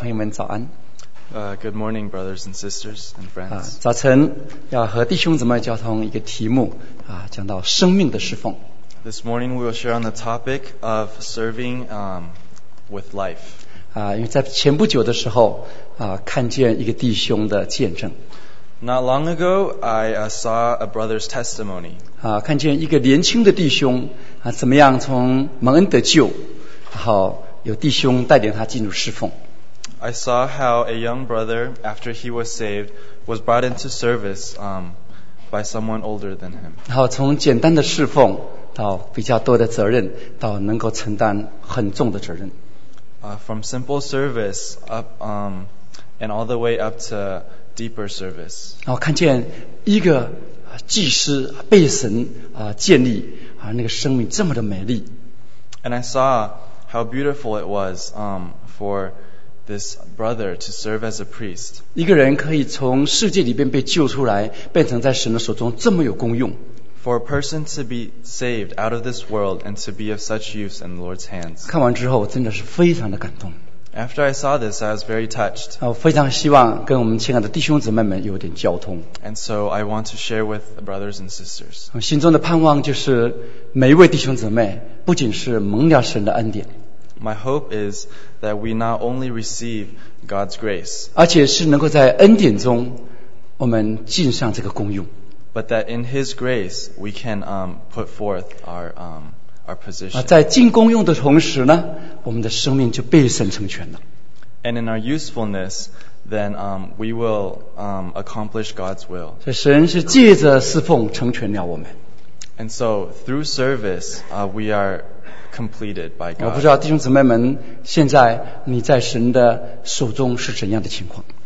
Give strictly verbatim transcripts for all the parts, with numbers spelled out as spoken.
朋友们早安。 Uh, good morning, brothers and sisters and 啊， friends. 早晨要和弟兄姊妹交通一个题目啊，讲到生命的侍奉。 This morning we will share on the topic of serving um, with life. 啊，因为在前不久的时候啊，看见一个弟兄的见证 Not long ago, I uh, saw a brother's testimony. 啊，看见一个年轻的弟兄啊，怎么样从蒙恩得救，然后有弟兄带领他进入侍奉。 I saw how a young brother, after he was saved, was brought into service um, by someone older than him. 然后从简单的侍奉到比较多的责任，到能够承担很重的责任。 Uh, from simple service up um, and all the way up to deeper service. 然后看见一个祭司被神啊建立啊，那个生命这么的美丽。 And I saw how beautiful it was um, for this brother to serve as a priest. 一个人可以从世界里边被救出来，变成在神的手中这么有功用。 For a person to be saved out of this world and to be of such use in the Lord's hands. 看完之后，我真的是非常的感动。 After I saw this, I was very touched. 啊，我非常希望跟我们亲爱的弟兄姊妹们有点交通。 And so I want to share with the brothers and sisters. 我心中的盼望就是每一位弟兄姊妹，不仅是蒙了神的恩典， My hope is that we not only receive God's grace, 而且是能够在恩典中，我们尽上这个功用。 but that in His grace we can um, put forth our um, our 啊， position. 在尽功用的同时呢，我们的生命就被神成全了。 And in our usefulness, then um, we will um, accomplish God's will. 所以神是借着侍奉成全了我们。 And so through service, uh, we are completed by 我不 God. 知道弟兄姊妹们，现在你在神的手中是怎样的情况？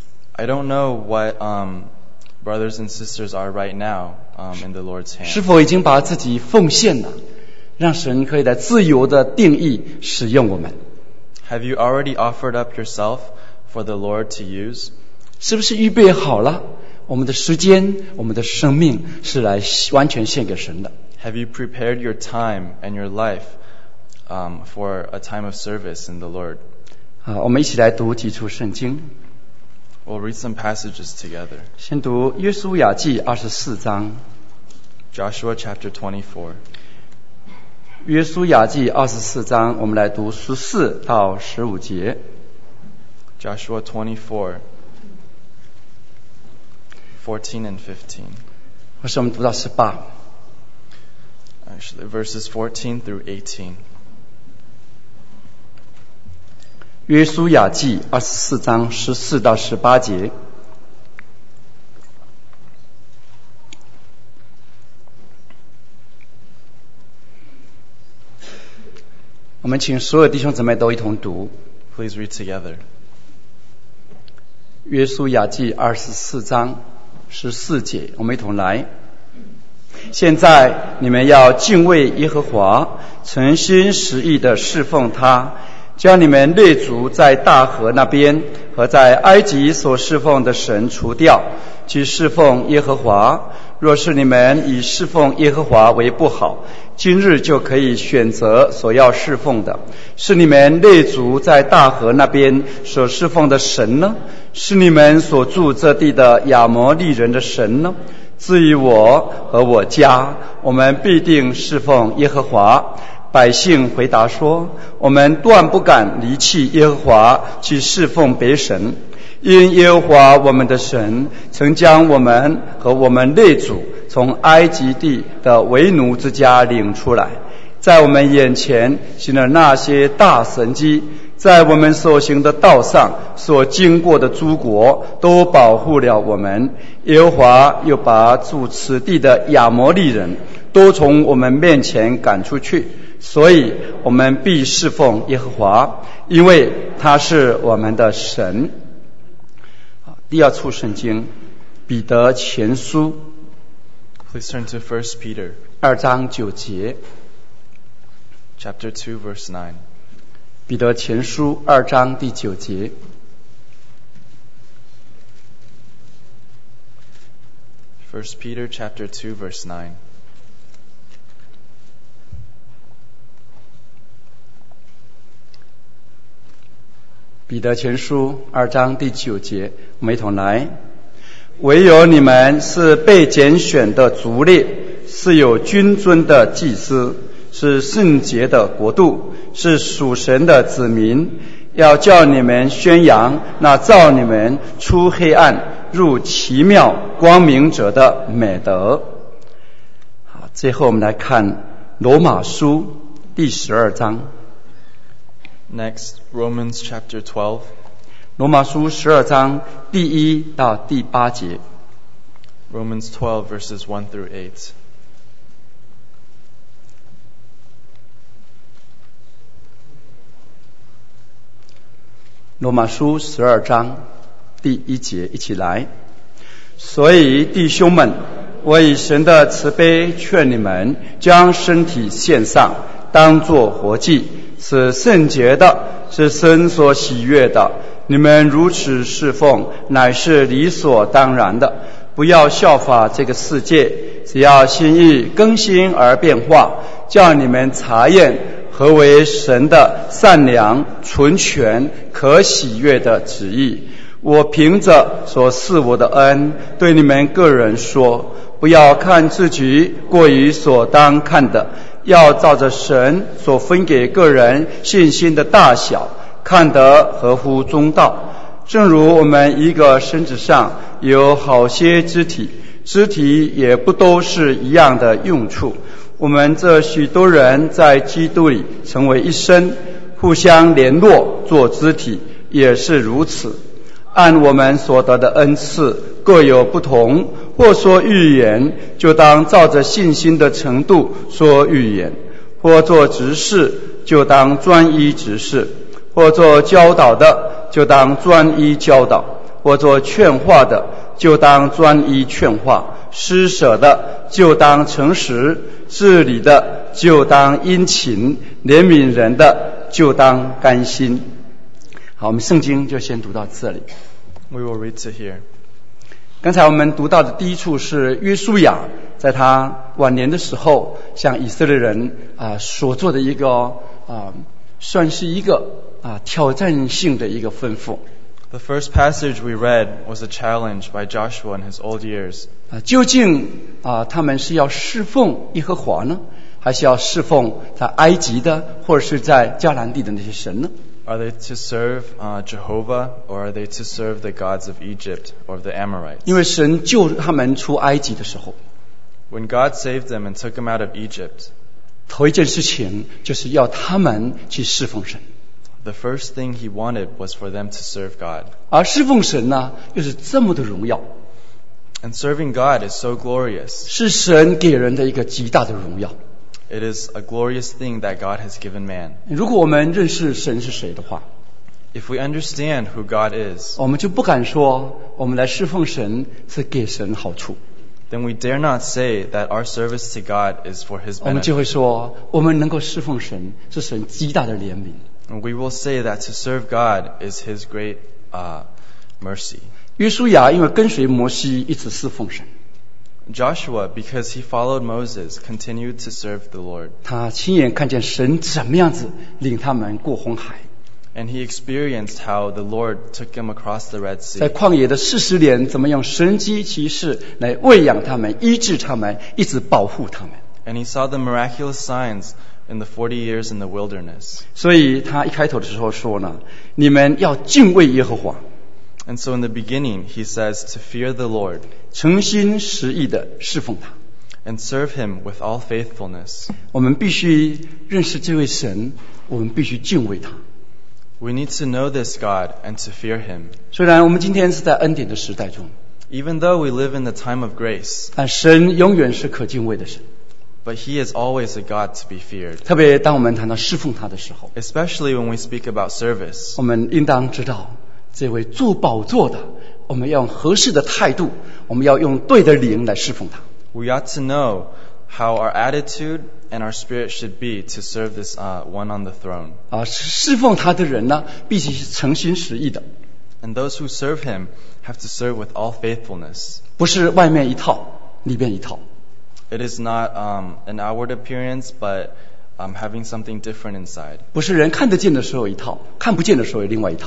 I don't know what um, brothers and sisters are right now um, in the Lord's 是 hand. 否已经把自己奉献了，让神可以来自由的定义使用我们？ Have you already offered up yourself for the Lord to use? 是不是预备好了我们的时间、我们的生命是来完全献给神的？ Have you prepared your time and your life um, for a time of service in the Lord? 啊，我们一起来读几处圣经。 We'll read some passages together. 先读约书亚记二十四章。 Joshua chapter twenty-four. 约书亚记二十四章，我们来读十四到十五节。 Joshua twenty-four, fourteen and fifteen. 或是我们读到十八。 Actually, verses fourteen through eighteen. 约书亚记二十四章十四到十八节。我们请所有弟兄姊妹都一同读 Please read together. 约书亚记二十四章十四节，我们一同来。现在你们要敬畏耶和华，诚心实意的侍奉他，将你们列祖在大河那边和在埃及所侍奉的神除掉，去侍奉耶和华。若是你们以侍奉耶和华为不好，今日就可以选择所要侍奉的，是你们列祖在大河那边所侍奉的神呢？是你们所住这地的亚摩利人的神呢？至于我和我家，我们必定侍奉耶和华。百姓回答说：我们断不敢离弃耶和华去侍奉别神，因耶和华我们的神曾将我们和我们列祖从埃及地的为奴之家领出来，在我们眼前行了那些大神迹，在我们所行的道上所经过的诸国都保护了我们。耶和华又把住此地的亚摩利人都从我们面前赶出去，所以我们必侍奉耶和华，因为他是我们的神。第二处圣经，彼得前书 Please turn to First Peter 二章九节。 chapter two, verse nine. 彼得前书二章第九节。 First Peter chapter two, verse nine. 彼彼得前书二章第九节，我们一同来。唯有你们是被拣选的族类，是有君尊的祭司，是圣洁的国度，是属神的子民，要叫你们宣扬那造你们出黑暗入奇妙光明者的美德。好，最后我们来看罗马书第十二章。 Next, Romans chapter twelve. 罗马书十二章第一到第八节。 Romans twelve verses one through eight. 罗马书十二章第一节，一起来。所以弟兄们，我以神的慈悲劝你们，将身体献上，当作活祭，是圣洁的，是神所喜悦的。你们如此侍奉，乃是理所当然的。不要效法这个世界，只要心意更新而变化，叫你们查验何为神的善良、纯全、可喜悦的旨意。我凭着所赐我的恩，对你们个人说，不要看自己过于所当看的，要照着神所分给个人信心的大小，看得合乎中道。正如我们一个身子上有好些肢体，肢体也不都是一样的用处。我们这许多人在基督里成为一身，互相联络做肢体，也是如此。按我们所得的恩赐各有不同，或说预言，就当照着信心的程度说预言；或做执事，就当专一执事；或做教导的，就当专一教导；或做劝化的，就当专一劝化；施舍的，就当诚实；治理的，就当殷勤；怜悯人的，就当甘心。好，我们圣经就先读到这里。 We will read to here. 刚才我们读到的第一处是约书亚在他晚年的时候向以色列人啊、呃、所做的一个啊、呃、算是一个啊、呃、挑战性的一个吩咐。 The first passage we read was a challenge by Joshua in his old years. 啊、呃，究竟啊、呃、他们是要侍奉耶和华呢，还是要侍奉在埃及的或者是在迦南地的那些神呢？ Are they to serve uh, Jehovah, or are they to serve the gods of Egypt or of the Amorites? 因为神救他们出埃及的时候， When God saved them and took them out of Egypt, 头一件事情就是要他们去侍奉神。 the first thing he wanted was for them to serve God. 而侍奉神呢，又是这么的荣耀， And serving God is so glorious. 是神给人的一个极大的荣耀。 It is a glorious thing that God has given man. 如果我们认识神是谁的话， If we understand who God is, 我们就不敢说我们来侍奉神是给神好处， then we dare not say that our service to God is for his 我们就会 benefit. 说我们能够侍奉神是神极大的怜悯。 And we will say that to serve God is his great uh, mercy. 约书亚因为跟随摩西一直侍奉神， Joshua, because he followed Moses, continued to serve the Lord. 他亲眼看见神怎么样子领他们过红海， And he experienced how the Lord took him across the Red 在 Sea. 旷野的四十年怎么用神机骑士来喂养他们，医治他们，一直保护他们。 And he saw the miraculous signs in the forty years in the wilderness. 所以他一开头的时候说呢，你们要敬畏耶和华， And so in the beginning, he says to fear the Lord 诚心实意的侍奉他。 and serve him with all faithfulness. 我们必须认识这位神，我们必须敬畏他。 We need to know this God and to fear him. 虽然我们今天是在恩典的时代中， Even though we live in the time of grace, 但神永远是可敬畏的神。 but he is always a God to be feared. 特别当我们谈到侍奉他的时候， Especially when we speak about service. 我们应当知道，这位做宝座的，我们要用合适的态度，我们要用对的灵来侍奉他。 We ought to know how our attitude and our spirit should be to serve this uh, one on the throne. 啊，侍奉他的人呢，必须是诚心实意的， And those who serve him have to serve with all faithfulness. 不是外面一套，里边一套。 It is not um, an outward appearance, but um, having something different inside. 不是人看得见的时候一套，看不见的时候有另外一套。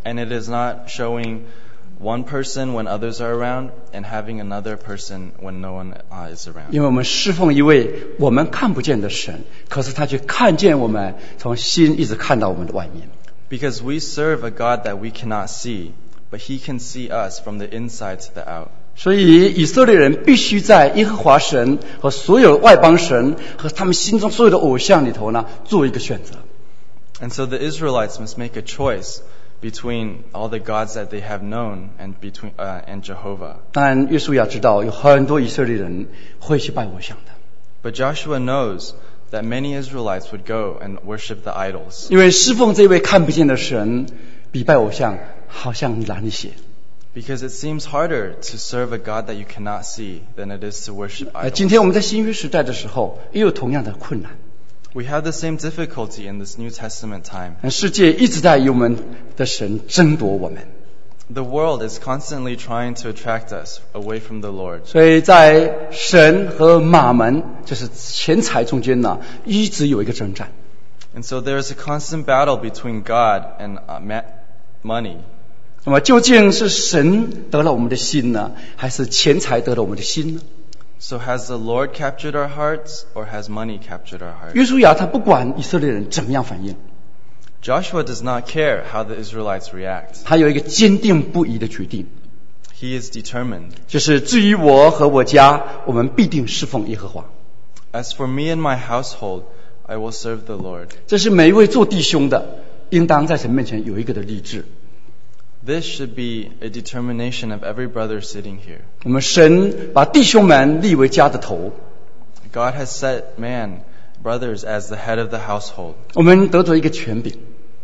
And it is not showing one person when others are around and having another person when no one uh, is around. 因为我们侍奉一位我们看不见的神，可是他却看见我们，从心一直看到我们的外面。 Because we serve a God that we cannot see, but He can see us from the inside to the out. 所以以色列人必须在耶和华神和所有外邦神和他们心中所有的偶像里头呢，做一个选择。 And so the Israelites must make a choice between all the gods that they have known and between uh, and Jehovah. 但约书亚知道有很多以色列人会去拜偶像的， But Joshua knows that many Israelites would go and worship the idols. 因为侍奉这位看不见的神，比拜偶像好像难一些。 Because it seems harder to serve a God that you cannot see than it is to worship 呃， idols. 今天我们在新约时代的时候，也有同样的困难。 We have the same difficulty in this New Testament time. 世界一直在与我们的神争夺我们， The world is constantly trying to attract us away from the Lord. 所以在神和马门，就是钱财中间呢，一直有一个征战。 And so there is a constant battle between God and uh, ma- money. 那么究竟是神得了我们的心呢，还是钱财得了我们的心呢？ So has the Lord captured our hearts or has money captured our hearts? 约书亚他不管以色列人怎么样反应， Joshua does not care how the Israelites react. 他有一个坚定不移的决定， He is determined. 就是至于我和我家，我们必定侍奉耶和华。 As for me and my household, I will serve the Lord. 这是每一位做弟兄的，应当在神面前有一个的立志。 This should be a determination of every brother sitting here. 我们神把弟兄们立为家的头， God has set man, brothers, as the head of the household, 我们得着一个权柄，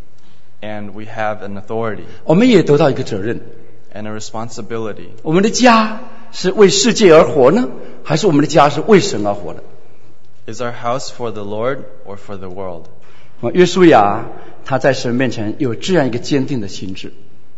and we have an authority 我们也得到一个责任。 and a responsibility. 我们的家是为世界而活呢，还是我们的家是为神而活的？ Is our house for the Lord or for the world? 约书亚他在神面前有这样一个坚定的心志，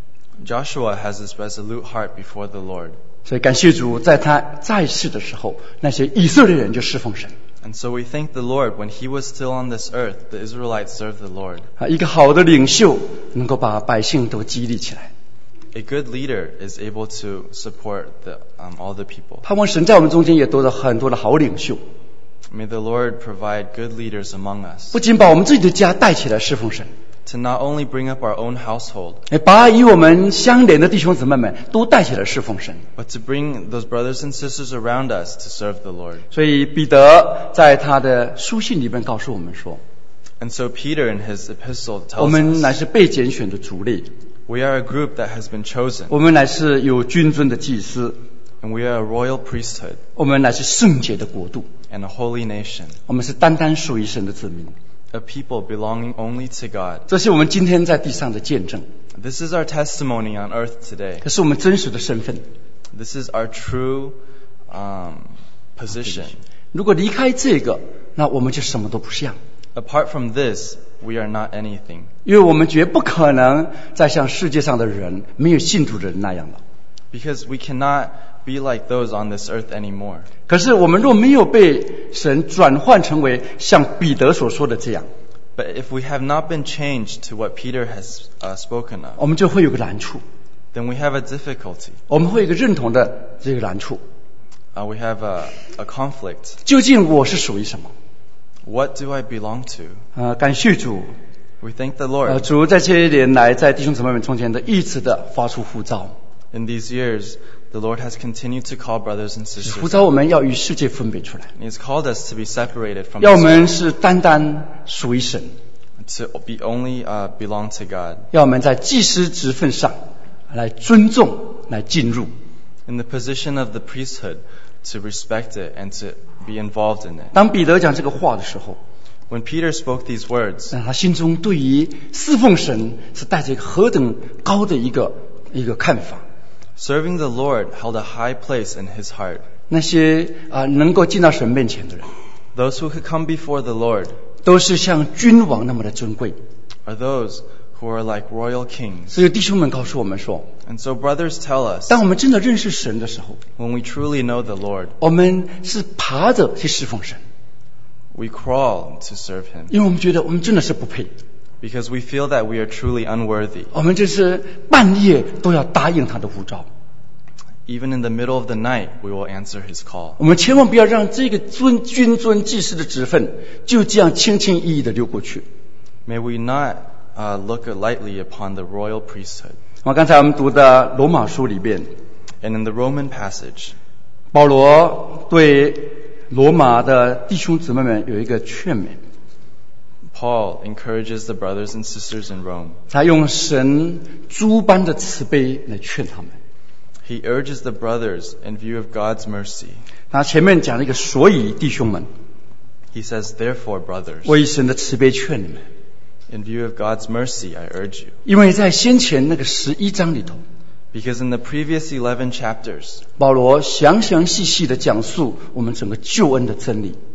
Joshua has this resolute heart before the Lord. 所以感谢主，在他在世的时候，那些以色列人就侍奉神。 And so we thank the Lord when he was still on this earth, the Israelites served the Lord. 啊，一个好的领袖能够把百姓都激励起来。 A good leader is able to support the, um, all the people. 盼望神在我们中间也多了很多的好领袖， May the Lord provide good leaders among us 不仅把我们自己的家带起来侍奉神， to not only bring up our own household, 也把与我们相连的弟兄姊妹们都带起来侍奉神。 but to bring those brothers and sisters around us to serve the Lord. 所以彼得在他的书信里面告诉我们说， And so Peter in his epistle 我 tells 们乃 us, 是被拣选的族类， we are a group that has been chosen, 我们乃是有君尊的祭司， and we are a royal priesthood 我们乃是圣洁的国度， and a holy nation, 我们是单单属于神的子民。 a people belonging only to God. 这是我们今天在地上的见证， This is our testimony on earth today. 这是我们真实的身份。 This is our true um, position. 如果离开这个，那我们就什么都不像， Apart from this, we are not anything. 因为我们绝不可能再像世界上的人没有信主的人那样了。 Because we cannot be like those on this earth anymore. 可是我们若没有被神转换成为像彼得所说的这样， But if we have not been changed to what Peter has uh, spoken of, 我们就会有个难处， then we have a difficulty. 我们会有一个认同的这个难处。 Uh, we have a, a conflict. 究竟我是属于什么？ What do I belong to? 呃，感谢主， We thank the 呃， Lord. 主在这些年来在弟兄姊妹们中间的一直的发出呼召， In these years, the Lord has continued to call brothers and 呼 sisters. 召我们要与世界分别出来， He has called us to be separated from 要我 this 们 world, 是单单属于神， to be only uh, belong to God. 要我们在祭司职分上来尊重、来进入。 In the position of the priesthood, to respect it and to be involved in it. 当彼得讲这个话的时候， When Peter spoke these words, 那他心中对于侍奉神是带着一个何等高的一个一个看法。 serving the Lord held a high place in his heart. 那些啊、能够进到神面前的人， Those who could come before the Lord 都是像君王那么的尊贵。 are those who are like royal kings. 所以弟兄们告诉我们说， And so brothers tell us, 当我们真的认识神的时候， when we truly know the Lord, 我们是爬着去侍奉神， we crawl to serve him 因为我们觉得我们真的是不配， because we feel that we are truly unworthy. 我们就是半夜都要答应他的呼召。 Even in the middle of the night, we will answer his call. 我们千万不要让这个尊君尊祭司的职分就这样轻轻易易的溜过去。 May we not uh, look lightly upon the royal priesthood. 我刚才我们读的罗马书里边， And in the Roman passage, 保罗对罗马的弟兄姊妹们有一个劝勉， Paul encourages the brothers and sisters in Rome. 他用神诸般的慈悲来劝他们。 He urges the brothers in view of God's mercy. 他前面讲了一个所以弟兄们， He says, therefore, brothers, 我以神的慈悲劝你们， in view of God's mercy, I urge you. 因为在先前那个十一章里头， Because in the previous eleven chapters, 保罗详详细细的讲述我们整个救恩的真理，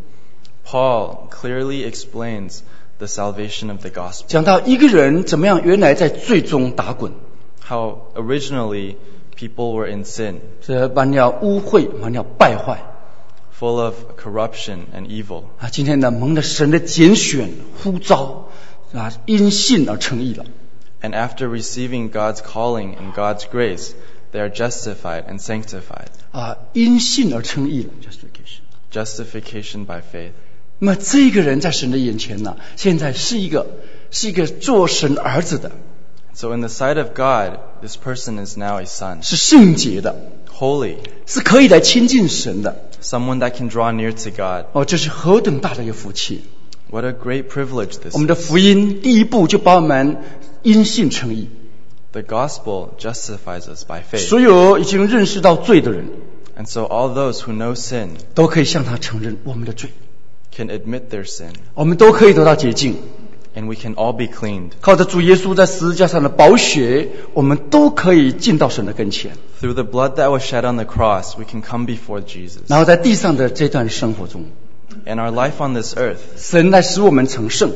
Paul clearly explains the salvation of the gospel. 讲到一个人怎么样原来在罪中打滚， How originally people were in sin, 这满了污秽，满了败坏 full of corruption and evil. 啊！今天呢，蒙了神的拣选呼召啊，因信而称义了。 And after receiving God's calling and God's grace, they are justified and sanctified. 啊，因信而称义了 ，justification。 Justification by faith. 那么这个人在神的眼前呢，现在是一个是一个做神儿子的， So in the sight of God, this person is now a son, 是圣洁的， holy, 是可以来亲近神的。 someone that can draw near to God. 哦，这是何等大的一个福气！ What a great privilege this 我们的 is. 福音第一步就把我们因信称义， The gospel justifies us by faith. 所有已经认识到罪的人 And so all those who know sin 都可以向他承认我们的罪， can admit their sin, 我们都可以得到洁净。 and we can all be cleaned. 靠着主耶稣在十字架上的宝血，我们都可以进到神的跟前。 Through the blood that was shed on the cross, we can come before Jesus. 然后在地上的这段生活中， In our life on this earth, 神来使我们成圣，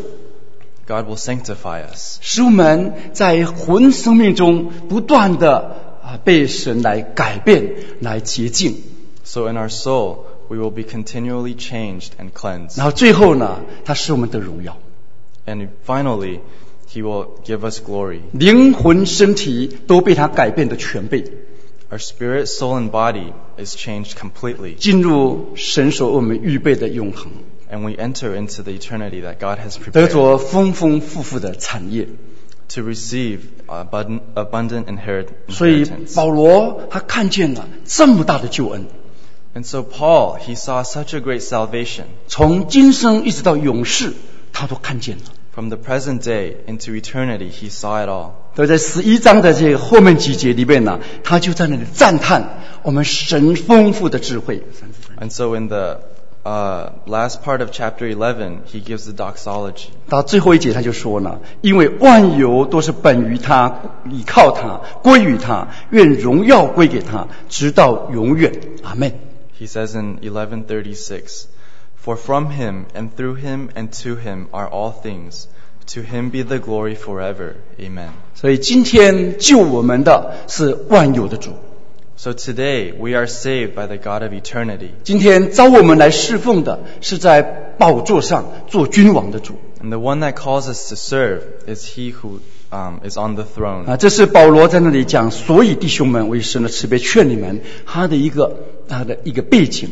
God will sanctify us, 使我们在魂生命中不断的啊被神来改变、来洁净。 so in our soul we will be continually changed and cleansed. 然后最后呢，他使我们得荣耀， And finally, He will give us glory. 灵魂、身体都被他改变的全备， Our spirit, soul, and body is changed completely, 进入神所为我们预备的永恒， and we enter into the eternity that God has 得 prepared 着丰丰富富的产业。 to receive abundant, abundant inherit- 所以 inheritance. 保罗他看见了这么大的救恩， And so Paul, he saw such a great salvation. 从今生一直到永世，他都看见了。 From the present day into eternity, he saw it all. 所以在十一章的这个后面几节里面呢，他就在那里赞叹我们神丰富的智慧。 And so in the uh, last part of chapter eleven, he gives the doxology. 到最后一节他就说呢，因为万有都是本于他，倚靠他，归于他，愿荣耀归给他，直到永远。阿们。 He says in eleven thirty-six, For from him and through him and to him are all things. To him be the glory forever. Amen. 所以今天救我们的是万有的主， So today we are saved by the God of eternity. 今天召我们来侍奉的是在宝座上做君王的主 And the one that calls us to serve is he who um, is on the throne. 啊！这是保罗在那里讲，所以弟兄们，为神的慈悲劝你们，他的一个他的一个背景。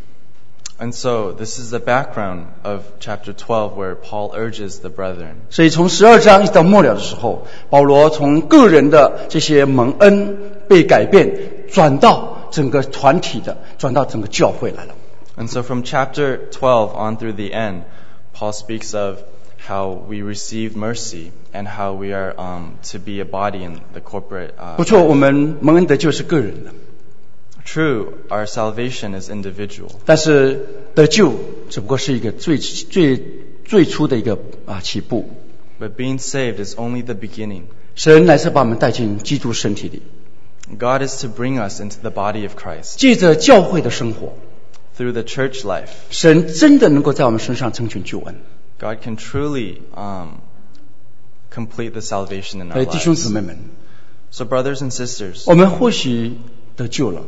And so this is the background of chapter twelve where Paul urges the brethren. 所以从十二章一直到末了的时候，保罗从个人的这些蒙恩被改变，转到整个团体的，转到整个教会来了。 And so from chapter twelve on through the end, Paul speaks of how we received mercy and how we are um, to be a body in the corporate. 不 Uh, 错，我们蒙恩得救是个人的， true, our salvation is individual. 但是得救只不过是一个最最最初的一个啊起步。 But being saved is only the beginning. 神乃是把我们带进基督身体里， God is to bring us into the body of Christ. 借着教会的生活， Through the church life, 神真的能够在我们身上成全救恩。 God can truly um, complete the salvation in 所 our 以弟兄姊 lives. 妹们， So brothers and sisters, 我们或许得救了，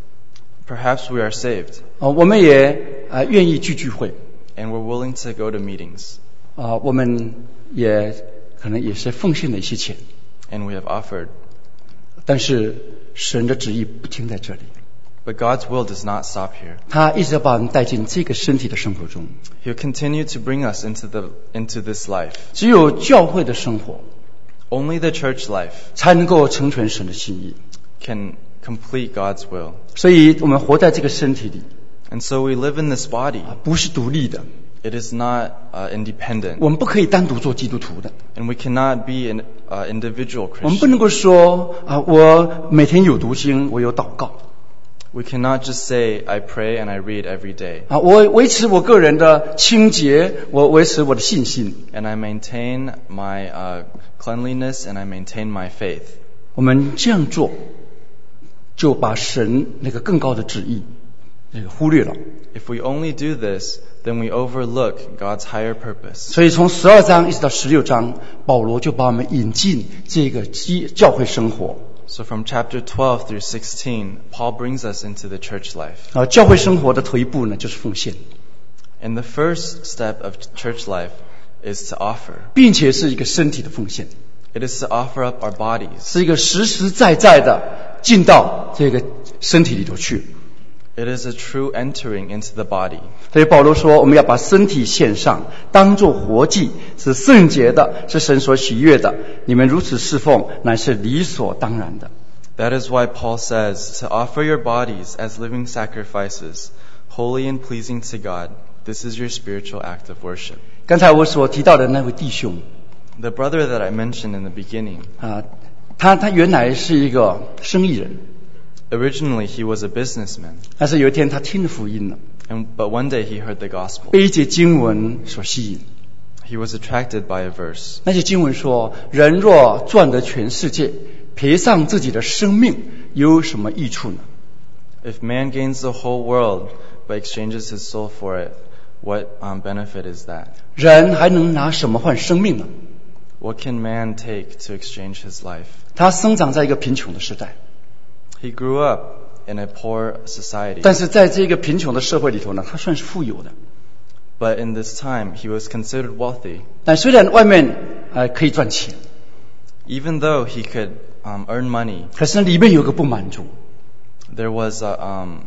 perhaps we are saved 啊，我们也啊愿意聚聚会， and we're willing to go to meetings. 啊，我们也可能也是奉献了一些钱， and we have offered. 但是神的旨意不停在这里， But God's will does not stop here. 他一直要把我们带进这个身体的生活中。 He'll continue to bring us into the into this life. 只有教会的生活 Only the church life 才能够成全神的心意， can complete God's will. 所以我们活在这个身体里 And so we live in this body. 不是独立的， It is not uh, independent. 我们不可以单独做基督徒的， And we cannot be an uh, individual 我们不 Christian. 能够说啊，我每天有读经，我有祷告 We cannot just say, I pray and I read every day. 啊，我维持我个人的清洁，我维持我的信心。 And I maintain my uh, cleanliness and I maintain my faith. 我们这样做，就把神那个更高的旨意那个忽略了。 If we only do this, then we overlook God's higher purpose. 所以从十二章一直到十六章，保罗就把我们引进这个基教会生活。 So from chapter twelve through sixteen, Paul brings us into the church life. 啊，教会生活的头一步呢，就是奉献， And the first step of church life is to offer. 并且是一个身体的奉献， It is to offer up our bodies. 是一个实实在在的进到这个身体里头去。 It is a true entering into the body. 所以保罗说，我们要把身体献上，当作活祭，是圣洁的，是神所喜悦的。你们如此侍奉，乃是理所当然的。 That is why Paul says to offer your bodies as living sacrifices, holy and pleasing to God. This is your spiritual act of worship. 刚才我所提到的那位弟兄 The brother that I mentioned in the beginning, 啊，他他原来是一个生意人， originally he was a businessman. 但是有一天他听了福音了， And, but one day he heard the gospel. 被一节经文所吸引。 He was attracted by a verse. 那些经文说：“人若赚得全世界，赔上自己的生命，有什么益处呢？” If man gains the whole world but exchanges his soul for it, what um, benefit is that? 人还能拿什么换生命呢？ What can man take to exchange his life? 他生长在一个贫穷的时代， He grew up in a poor society. 但是在这个贫穷的社会里头呢，他算是富有的。 But in this time, he was considered wealthy. 但虽然外面呃可以赚钱， Even though he could um, earn money, 可是里面有个不满足。 there was a, um,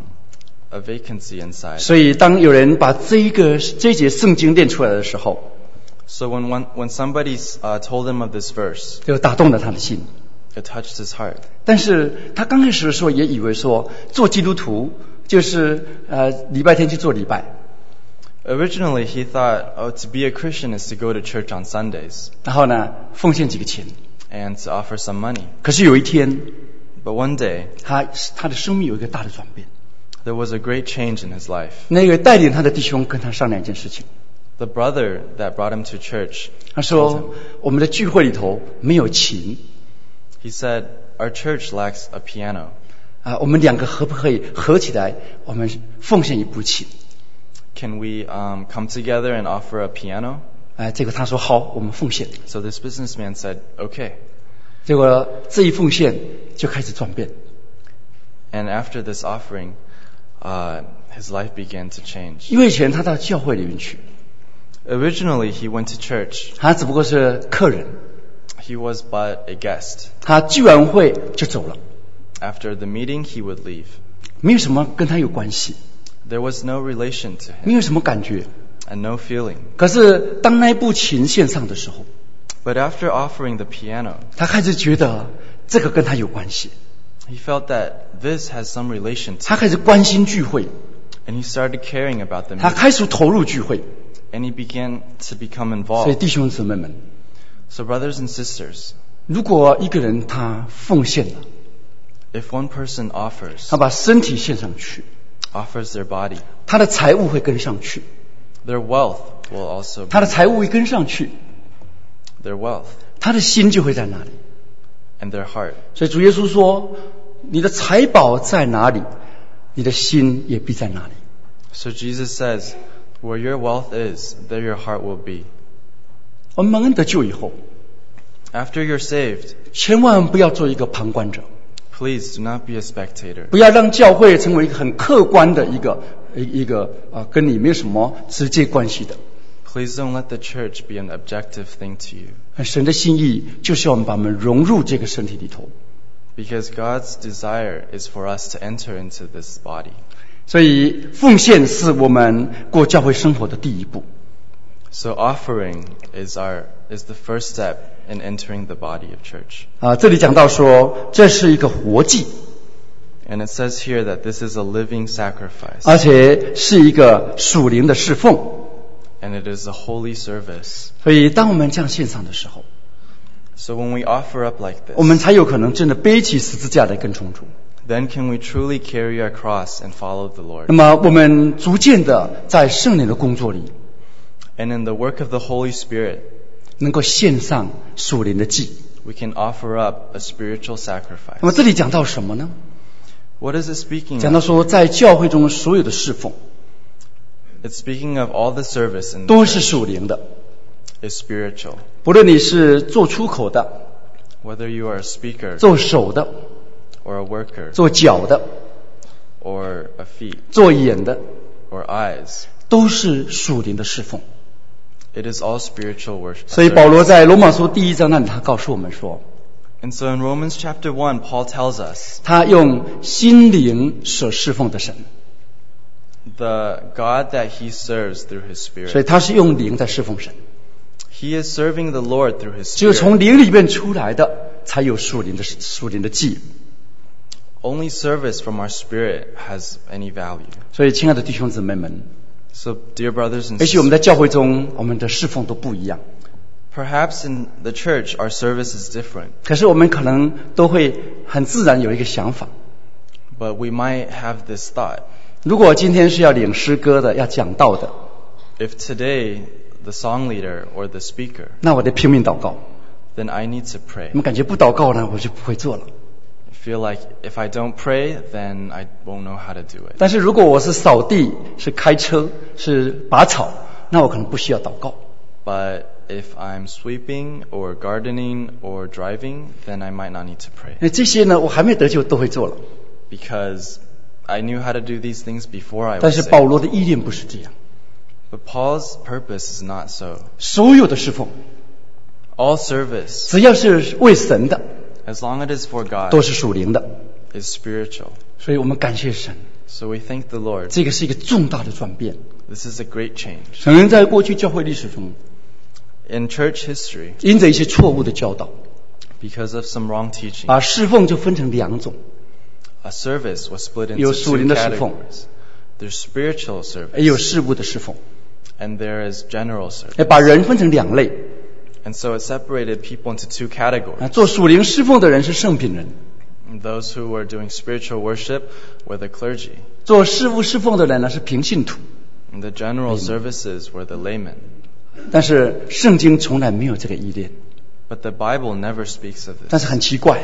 a vacancy inside. 所以当有人把这一个这一节圣经念出来的时候， So when one, when somebody uh, told him of this verse, 就打动了他的心。 it touched his heart. 但是他刚开始的时候也以为说，做基督徒就是呃礼拜天去做礼拜， Originally, he thought, oh, to be a Christian is to go to church on Sundays 然后呢奉献几个钱。 and to offer some money. 可是有一天， But one day, 他他的生命有一个大的转变。 there was a great change in his life. 那个带领他的弟兄跟他商量一件事情， The brother that brought him to church, 他说：“我们的聚会里头没有琴 he said, our church lacks a piano. 啊，我们两个可不可以合起来，我们奉献一部琴？” Can we um, come together and offer a piano? 哎，这个他说好，我们奉献。 So this businessman said, okay. 结果这一奉献就开始转变。 And after this offering, uh, his life began to change. 因为以前他到教会里面去， Originally, he went to church. 他只不过是客人， He was but a guest. 他聚完会就走了， After the meeting, he would leave. 没有什么跟他有关系， There was no relation to him 没有什么感觉。 and no feeling. 可是当那部琴献上的时候， But after offering the piano, 他开始觉得这个跟他有关系， he felt that this has some relation to 他开始关心聚会， and he started caring about the 他 meeting. 开始投入聚会。 And he began to become 所以 involved. 弟兄姊妹们， So brothers and sisters, 如果一个人他奉献了， if one person offers, 他把身体献上去， offers their body, 他的财物会跟上去， their wealth will also, 他的财物会跟上去， their wealth 他的心就会在那里。 and their heart. 所以主耶稣说：“你的财宝在哪里，你的心也必在哪里。” So Jesus says, where your wealth is, there your heart will be. 我们蒙恩得救以后， After you're saved, 千万不要做一个旁观者， please do not be a spectator. 不要让教会成为一个很客观的一个一一个啊，跟你没有什么直接关系的。 Please don't let the church be an objective thing to you. 神的心意就是要我们把我们融入这个身体里头。 Because God's desire is for us to enter into this body. 所以奉献是我们过教会生活的第一步。 So offering is our is the first step in entering the body of church. 啊，这里讲到说，这是一个活祭， And it says here that this is a living sacrifice. 而且是一个属灵的侍奉。 And it is a holy service. 所以当我们这样献上的时候， So when we offer up like 我们 this, 才有可能真的背起十字架来跟从主。 then can we truly carry our cross and follow the Lord. 那么我们逐渐的在圣灵的工作里， And in the work of the Holy Spirit, 能够献上属灵的祭。 we can offer up a spiritual 那么 sacrifice. 这里讲到什么呢？ What is it speaking 讲到 of? 说，在教会中所有的侍奉 It's speaking of all the service in the 都是 church 属灵的， is spiritual. 不论你是做出口的、 Whether you are a speaker 做手的、 or a worker 做脚的、 or a feet 做眼的， or eyes, 都是属灵的侍奉。 it is all spiritual worship. 所以保罗在罗马书第一章那里，他告诉我们说， And so in Romans chapter one, Paul tells us 他用心灵所侍奉的神， the God that he serves through his 所以 Spirit. 他是用灵在侍奉神。 He is serving the Lord through his 只有 Spirit. 从灵里面出来的，才有属灵的属灵的祭。 Only service from our spirit has any value. 所以，亲爱的弟兄姊妹们， So, dear brothers and 也许我们 sisters, 在教会中，我们的侍奉都不一样， perhaps in the church our service is different, 可是我们可能都会很自然有一个想法： but we might have this thought. 如果今天是要领诗歌的、要讲道的， If today the song leader or the speaker, 那我得拼命祷告。 then I need to pray. 我们感觉不祷告呢，我就不会做了。 I feel like if I don't pray, then I won't know how to do it. 但是如果我是扫地、是开车、是拔草，那我可能不需要祷告。 But if I'm sweeping or gardening or driving, then I might not need to pray. 那这些呢，我还没得救都会做了。 Because I knew how to do these things before I 但 was 是保 saved. 罗的意念不是这样， But Paul's purpose is not so. 所有的侍奉， All service, 只要是为神的， as long as it is for God, 都是属灵的。 is spiritual. 所以我们感谢神， So we thank the Lord. 这个是一个重大的转变。 This is a great change. 可能在过去教会历史中， In church history, 因着一些错误的教导， because of some wrong teaching, 把侍奉就分成两种， a service was split 有 into 属 two 灵的侍奉， categories. There's spiritual 也有 service 事务的侍奉， and there is general service. 也把人分成两类。 And so it separated people into two 啊， categories. 做属灵侍奉的人是圣品人， Those who were doing spiritual worship were the clergy. 做事务侍奉的人呢是平信徒。 And the general services were the laymen. 但是圣经从来没有这个依恋。 But the Bible never speaks of 但是 this. 很奇怪，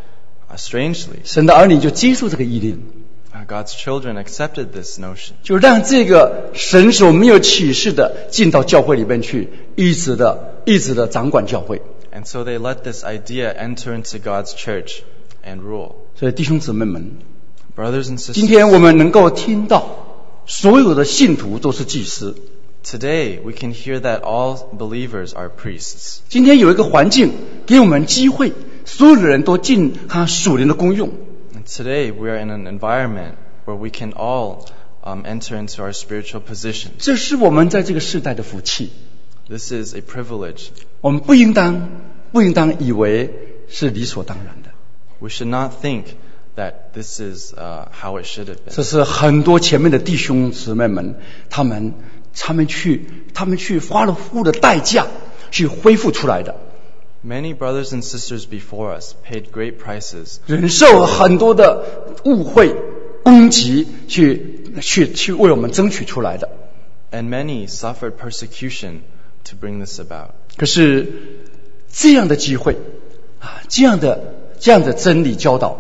Uh, strangely, 神的儿女就接受这个依恋， uh, God's children accepted this notion. 就让这个神所没有启示的进到教会里面去，一直的、一直的掌管教会。 And so they let this idea enter into God's church and rule. 所以弟兄姊妹们， Brothers and 今 sisters, 天我们能够听到，所有的信徒都是祭司。 today we can hear that all believers are priests. 今天有一个环境给我们机会，所有的人都尽他属灵的功用。 And today we are in an environment where we can all um, enter into our spiritual positions. 这是我们在这个时代的福气。 This is a privilege. 我们不应当不应当以为是理所当然的。 We should not think that this is uh, how it should have 这 been. 是很多前面的弟兄姊妹们，他们他们去他们去花了付的代价去恢复出来的， Many brothers and sisters before us paid great prices 忍受很多的误会、攻击，去去去为我们争取出来的。 and many suffered persecution to bring this about. 可是这样的机会啊，这样的这样的真理教导，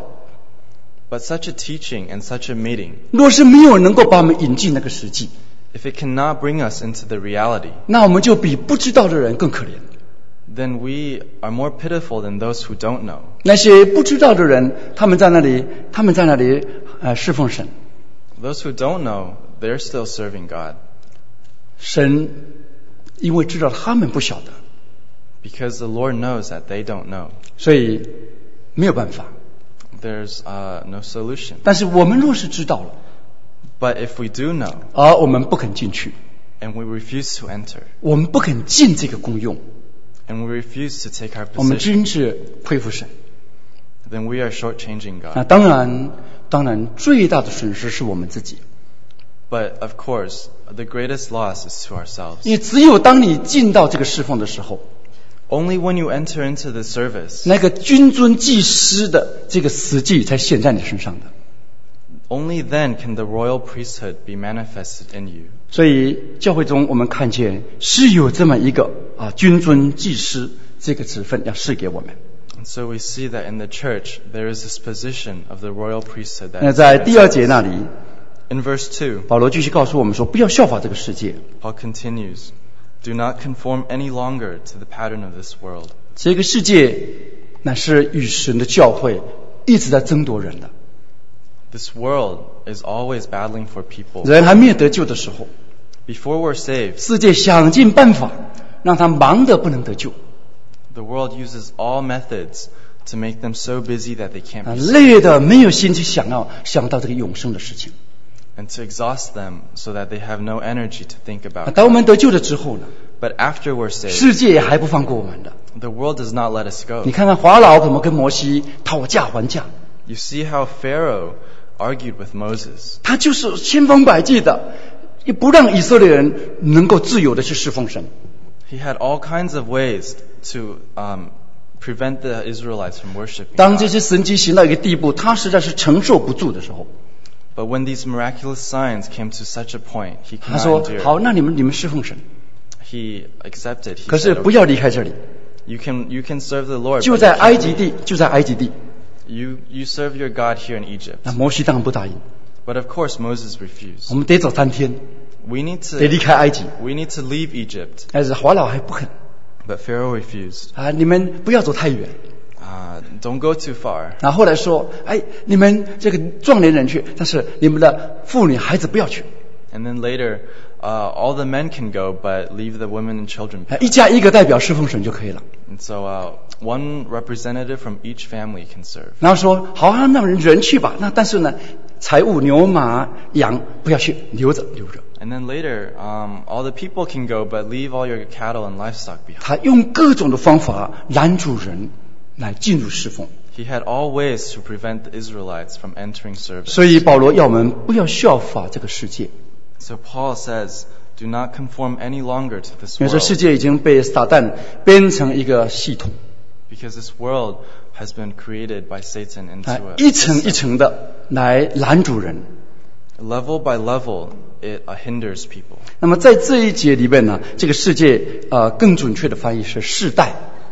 But such a teaching and such a meeting, 若是没有能够把我们引进那个实际， if it cannot bring us into the reality, 那我们就比不知道的人更可怜。 then we are more pitiful than those who don't know. 那些不知道的人，他们在那里，他们在那里呃侍奉神。 Those who don't know, they're still serving God. 神因为知道他们不晓得， because the Lord knows that they don't know. 所以没有办法。 There's uh, no solution. 但是我们若是知道了， But if we do know, 而我们不肯进去， and we refuse to enter, 我们不肯进这个功用， and we refuse to take our 我们 position, 真是亏负神。 then we are shortchanging 那 God. 当然，当然最大的损失是我们自己， But of course, the greatest loss is to ourselves. 因为只有当你进到这个侍奉的时候， Only when you enter into the service, 那个君尊祭司的这个实际才显在你身上的。 only then can the royal priesthood be manifested in you. 所以教会中我们看见是有这么一个啊君尊祭司这个职分要赐给我们。 And so we see that in the church, there is this position of the royal priesthood that 那 is 在 given 第 to 二节 us. 那里， In verse two, 保罗继续告诉我们说，不要效法这个世界。 Paul continues, do not conform any longer to the pattern of this world. 这个世界乃是与神的教会一直在争夺人的。 This world is always battling for people. 人还没有得救的时候， Before we're saved, 世界想尽办法让他忙得不能得救， the world uses all methods to make them so busy that they can't 啊 be saved, 累的没有心去想要想到这个永生的事情。 and to exhaust them so that they have no energy to think 啊 about 当我 God. 们得救了之后呢， But after we're saved, 世界也还不放过我们的。 the world does not let us go. 你看看法老怎么跟摩西讨价还价， You see how Pharaoh argued with Moses. 他就是千方百计的，也不让以色列人能够自由的去侍奉神。 He had all kinds of ways to um, prevent the Israelites from worshiping 当这 God. 些神迹行到一个地步，他实在是承受不住的时候， But when these miraculous signs came to such a point, he 他 could 说 not：“ 好， endure. 那你们你们侍奉神， He accepted. He 可是 said, 不 okay, 要离开这里， you can you can serve the Lord. 就 But 在 you, 埃 can't 及 leave. 地，就在埃及地。 you you serve your God here in Egypt. 那摩西当然不答应， But of course Moses refused. 我们得走三天， We need 得离 to 开埃及。 we need to leave Egypt. 但是法老还不肯 But Pharaoh refused. 啊，你们不要走太远。 Uh, don't go too far. 然后后来说，哎，你们这个壮年人去，但是你们的妇女孩子不要去， And then later, uh, all the men can go, but leave the women and children 哎 behind. 一家一个代表侍奉神就可以了。 And so uh, one representative from each family can serve. 然后说，好啊，那人去吧。那但是呢，财物牛马羊不要去，留着留着。 And then later, um, all the people can go, but leave all your cattle and livestock behind. 他用各种的方法拦住人来进入侍奉。 He had all ways to prevent the Israelites from entering service. 所以保罗要我们不要效法这个世界， So Paul says, do not conform any longer to this 因为这 world, 世界已经被撒旦编成一个系统 because this world has been created by Satan 啊 into，a 一层一 system. 层的来拦住人。 Level by level, it uh, hinders people. 那么在这一节里面呢，这个世界呃更准确的翻译是世代。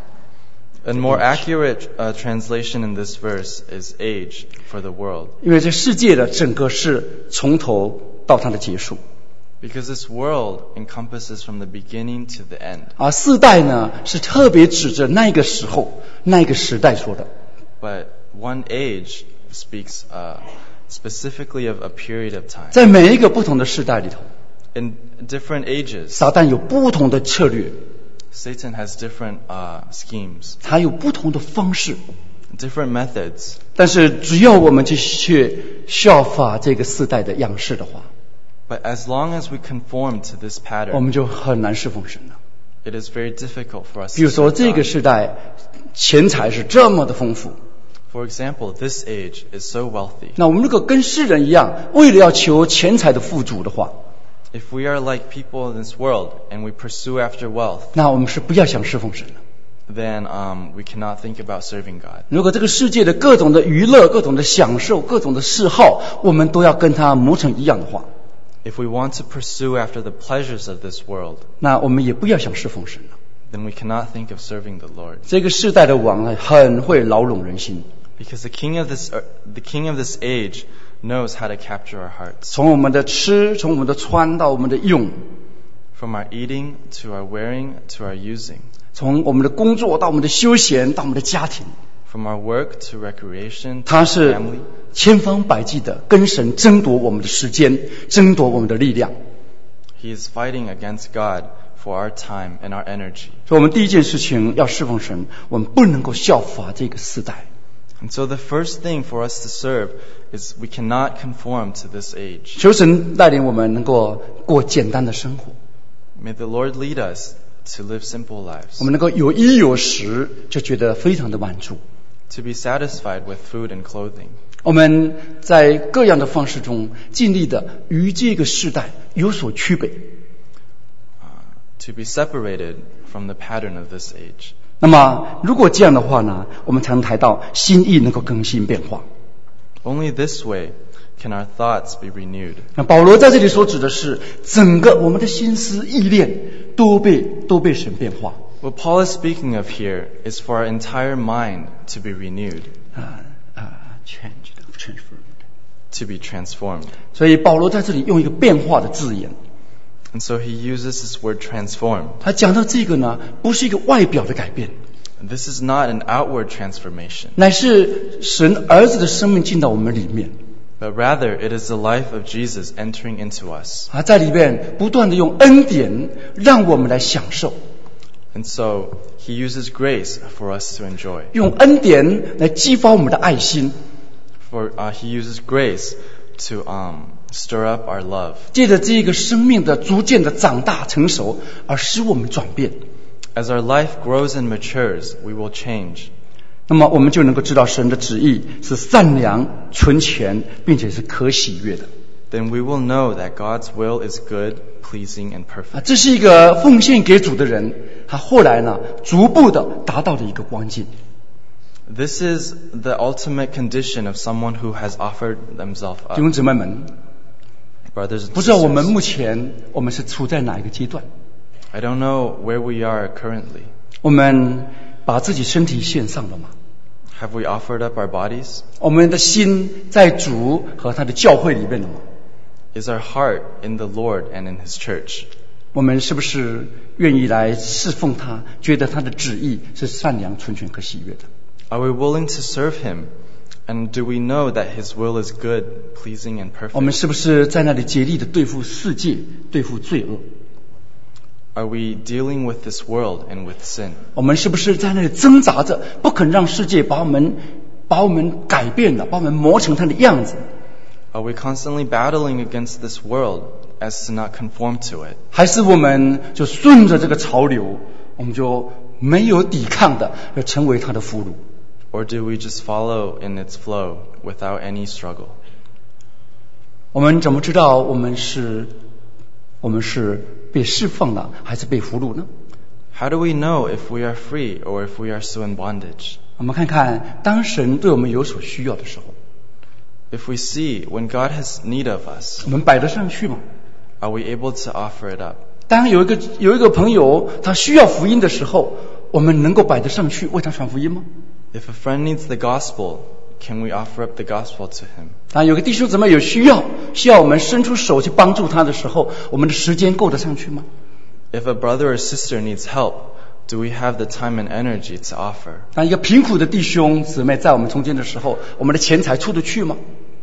A more accurate uh, translation in this verse is age for the world, 因为这世界的整个是从头到它的结束， because this world encompasses from the beginning to the end. 而世代呢是特别指着那个时候、那个时代说的。 But one age speaks uh, specifically of a period of time. 在每一个不同的时代里头， In different ages, 撒旦有不同的策略， Satan has different uh, schemes, 他有不同的方式。 different methods. 但是只要我们去去效法这个世代的样式的话， But as long as we conform to this 我 pattern, 们就很难侍奉神了。 it is very difficult for us 比如 to 说 serve 这个 God. 时代钱财是这么的丰富， For example, this age is so wealthy. 那我们如果跟世人一样，为了要求钱财的富足的话， If we are like people in this world and we pursue after wealth, 那我们是不要想侍奉神的。 then um, we cannot think about serving God. 如果这个世界的各种的娱乐、各种的享受、各种的嗜好，我们都要跟它磨成一样的话， If we want to pursue after the pleasures of this world, 那我们也不要想侍奉神了。 then we cannot think of serving the Lord. 这个世代的王呢，很会牢笼人心， Because the king of this, uh, the king of this age knows how to capture our hearts. 从我们的吃，从我们的穿到我们的用， From our eating to our wearing to our using. 从我们的工作到我们的休闲到我们的家庭， From our work to recreation to 他是 family. 千方百计的跟神争夺我们的时间，争夺我们的力量。 He is fighting against God for our time and our energy. 所以我们第一件事情要侍奉神，我们不能够效法这个时代。 And so the first thing for us to serve is we cannot conform to this age. 求神带领我们能够过简单的生活， May the Lord lead us to live simple lives, 我们能够有衣有食就觉得非常的满足。 to be satisfied with food and clothing. 我们在各样的方式中尽力的与这个时代有所区别。 To be separated from the pattern of this age. 那么如果这样的话呢，我们才能谈到心意能够更新变化。 Only this way can our thoughts be renewed. 那保罗在这里所指的是整个我们的心思意念都被都被神变化。 What Paul is speaking of here is for our entire mind to be renewed, 啊啊 ，changed, transformed. to be transformed. 所以保罗在这里用一个变化的字眼， And so he uses this word transformed. 他讲到这个呢，不是一个外表的改变， This is not an outward transformation, 乃是神儿子的生命进到我们里面， but rather it is the life of Jesus entering into us. 啊，在里面不断的用恩典让我们来享受， And so he uses grace for us to enjoy. 用恩典来激发我们的爱心， For uh, he uses grace to um, stir up our love. 借着这个生命的逐渐的长大成熟，而使我们转变。 As our life grows and matures, we will change. 那么我们就能够知道神的旨意是善良、纯全，并且是可喜悦的。 Then we will know that God's will is good, pleasing, and 啊， perfect. 这是一个奉献给主的人，他后来呢，逐步的达到的一个光景。 This is the ultimate condition of someone who has offered themselves 弟 up. 兄姊妹们， Brothers and 不知道我们 sisters, 目前我们是处在哪一个阶段？ I don't know where we are currently. 我们把自己身体献上了吗？ Have we offered up our bodies? 我们的心在主和他的教会里面了吗？ Is our heart in the Lord and in His church? 我们是不是愿意来侍奉他，觉得他的旨意是善良、纯全、可喜悦的？ Are we willing to serve Him? And do we know that His will is good, pleasing, and 我们 perfect? 是不是在那里竭力的对付世界、对付罪恶？ Are we dealing with this world and with sin? 我们是不是在那里挣扎着，不肯让世界把我们把我们改变了，把我们磨成他的样子？ Are we constantly battling against this world as to not conform to it? 还是我们就顺着这个潮流，我们就没有抵抗的，要成为他的俘虏？ Or do we just follow in its flow without any struggle? 我们怎么知道我们是我们是被释放了，还是被俘虏呢？ How do we know if we are free or if we are still in bondage? 我们看看，当神对我们有所需要的时候， If we see when God has need of us, 我们摆得上去吗？ are we able to offer it up? 当有一个有一个朋友他需要福音的时候，我们能够摆得上去为他传福音吗？ If a friend needs the gospel, can we offer up the gospel to him? 当有个弟兄姊妹有需要，需要我们伸出手去帮助他的时候，我们的时间够得上去吗？ If a brother or sister needs help, do we have the time and energy to offer? 当一个贫苦的弟兄姊妹在我们中间的时候，我们的钱财出得去吗？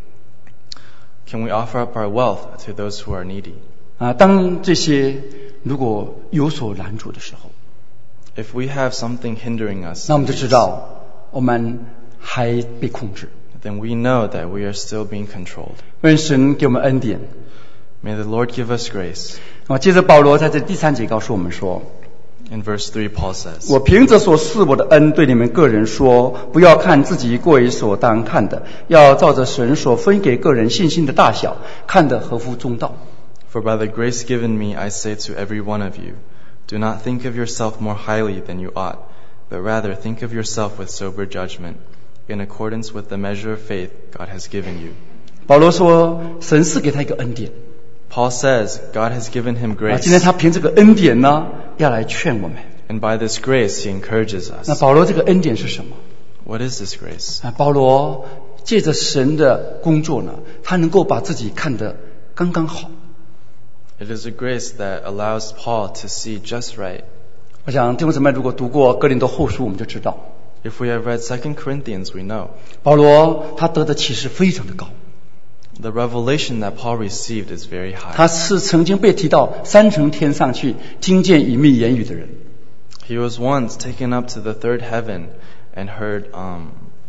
Can we offer up our wealth to those who are needy? 啊，当这些如果有所拦阻的时候， If we have something hindering us, 那我们就知道我们还被控制。 then we know that we are still being controlled. 愿神给我们恩典。 May the Lord give us grace. 啊，接着保罗在这第三节告诉我们说， In verse three, Paul says, 我凭着所赐我的恩对你们个人说，不要看自己过于所当看的，要照着神所分给个人信心的大小，看得合乎中道。 For by the grace given me, I say to every one of you, do not think of yourself more highly than you ought, but rather think of yourself with sober judgment, in accordance with the measure of faith God has given you. 保罗说，神是给他一个恩典 Paul says God has given him 啊，今天 grace, 他凭这个恩典呢，要来劝我们。 and by this grace he encourages 那 us. 保罗这个恩典是什么？ What is this grace? 啊，保罗借着神的工作呢，他能够把自己看得刚刚好。 It is a grace that allows Paul to see just right. 我想弟兄姊妹如果读过哥林多后书，我们就知道， If we have read Second Corinthians, we know 保罗他得的启示非常的高。 The revelation that Paul received is very high. 他是曾经被提到三层天上去，听见隐秘言语的人。 He was once taken up to the third heaven and heard um,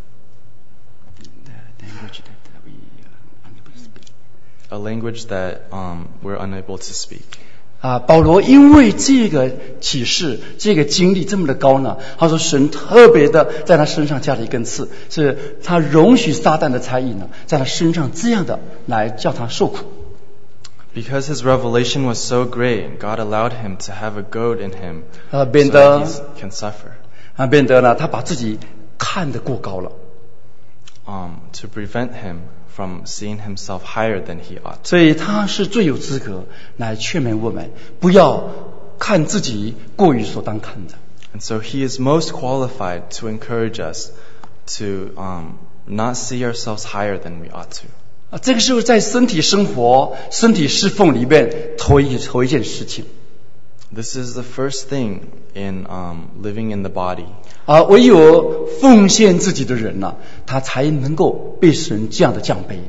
a language that um, we're unable to speak. 啊，保罗因为这个启示、这个经历这么的高呢，他说神特别的在他身上加了一根刺，是他容许撒旦的差役呢，在他身上这样的来叫他受苦。 Because his revelation was so great, God allowed him to have a goad in him 啊，变 so 得 that he can suffer. 啊，变得呢，他把自己看得过高了。 Um, to prevent him from seeing himself higher than he ought. 所以他是最有资格来劝勉我们，不要看自己过于所当看的。 And so he is most qualified to encourage us to um, not see ourselves higher than we ought to. 啊，这个是在身体生活、身体侍奉里面头一头一件事情。 This is the first thing in um, living in the body. 啊，唯有奉献自己的人呢、啊，他才能够被神这样的降卑。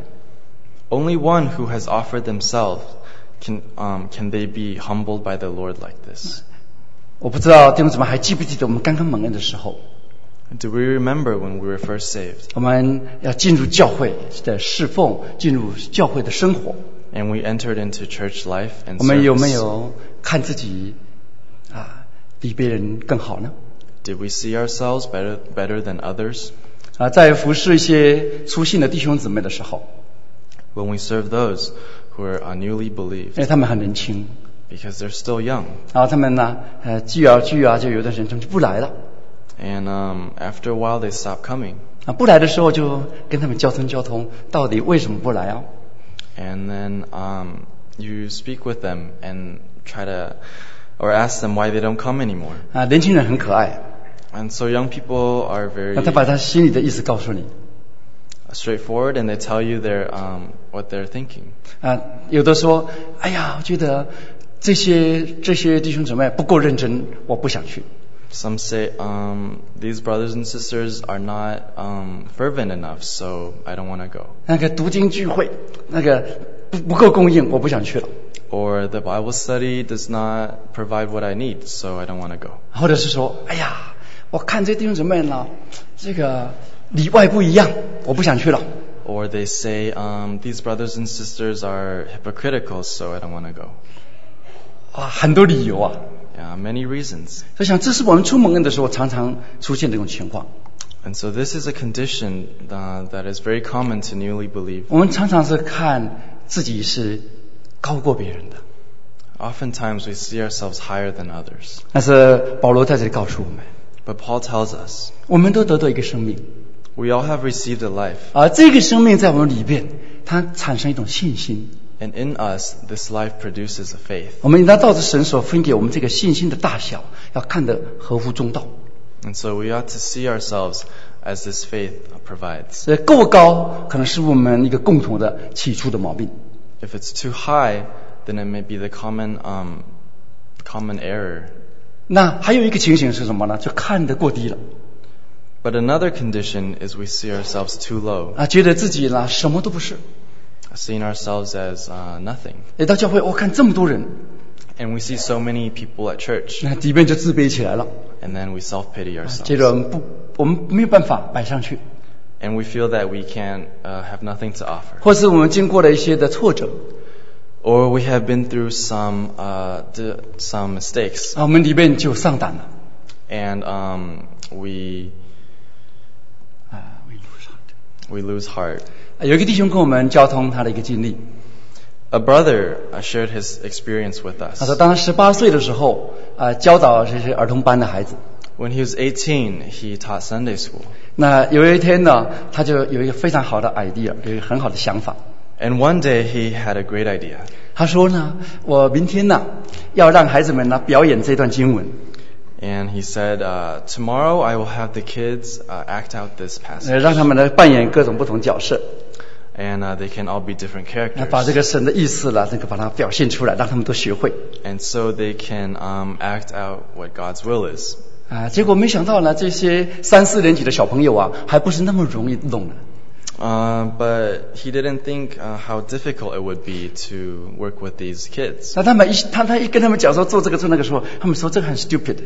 Only one who has offered themselves can um, can they be humbled by the Lord like this. 我不知道弟兄姊妹还记不记得我们刚刚蒙恩的时候， Do we remember when we were first saved? 我们要进入教会的侍奉，进入教会的生活， And we entered into church life and 我们有没 service. 有看自己啊比别人更好呢？ Did we see ourselves better better than others? 啊，在服侍一些初信的弟兄姊妹的时候， When we serve those who are uh, newly 因 believed, 为他们很年轻， because they're still young. 然后他们呢，呃，聚啊聚啊，就有的人就不来了。 And um, after a while, they stop coming. 啊，不来的时候就跟他们交通交通，到底为什么不来啊？ And then um, you speak with them and try to, or ask them why they don't come anymore. 啊，年轻人很可爱， And so young people are very 那他把他心里的意思告诉你。 straightforward, and they tell you their um, what they're thinking. 啊，有的说，哎呀，我觉得这些这些弟兄姊妹不够认真，我不想去。 Some say um, these brothers and sisters are not um, fervent enough, so I don't want to go. 那个读经聚会，那个不不够供应，我不想去了。 Or the Bible study does not provide what I need, so I don't want to go. 或者是说，哎呀，我看这弟兄姊妹呢，这个里外不一样，我不想去了。 Or they say um, these brothers and sisters are hypocritical, so I don't want to go. 啊，很多理由啊。 Yeah, many reasons. 所以想，这是我们出蒙恩的时候常常出现这种情况。 And so this is a condition uh, that is very common to newly believed. 我们常常是看自己是高过别人的， Oftentimes we see ourselves higher than others. 但是保罗在这里告诉我们， But Paul tells us 我们都得到一个生命， we all have received a life. 而这个生命在我们里边，它产生一种信心。 And in us, this life produces a faith. 我们应当照着神所分给我们这个信心的大小，要看得合乎中道。 And so we ought to see ourselves as this faith provides. 所以够高，可能是我们一个共同的起初的毛病。 If it's too high, then it may be the common, um, common error. 那还有一个情形是什么呢？就看得过低了 But another condition is we see ourselves too low, 啊，觉得自己呢什么都不是。 seeing ourselves as uh, nothing. 来到教会，我看这么多人， And we see so many people at church, 那里边就自卑起来了。 and then we self-pity 这 ourselves. 种不，我们没有办法摆上去， And we feel that we can uh, have nothing to offer. 或是我们经过了一些的挫折 Or we have been through some, uh, d- some mistakes, 啊，我们里边就上胆了 and um, we, 啊。 we lose heart. 有一个弟兄跟我们交通他的一个经历， A brother uh, shared his experience with 他 us. 说，当他十八岁的时候，啊，教导这些儿童班的孩子。 When he was eighteen, he taught Sunday school. 那有一天呢，他就有一个非常好的 idea， 有一个很好的想法。 And one day he had a great idea. 他说呢，我明天呢要让孩子们呢表演这段经文， And he said, uh, tomorrow I will have the kids uh, act out this 呃， passage. 让他们呢扮演各种不同角色， And uh, they can all be different 那把这 characters. 个神的意思了，这个把它表现出来，让他们都学会。 And so they can um, act out what God's will is. 啊，结果没想到呢，这些三四年级的小朋友啊，还不是那么容易弄的。 Uh, but he didn't think uh, how difficult it would be to work with these kids. 那他们一他他一跟他们讲说做这个做那个时候，他们说这个很 stupid。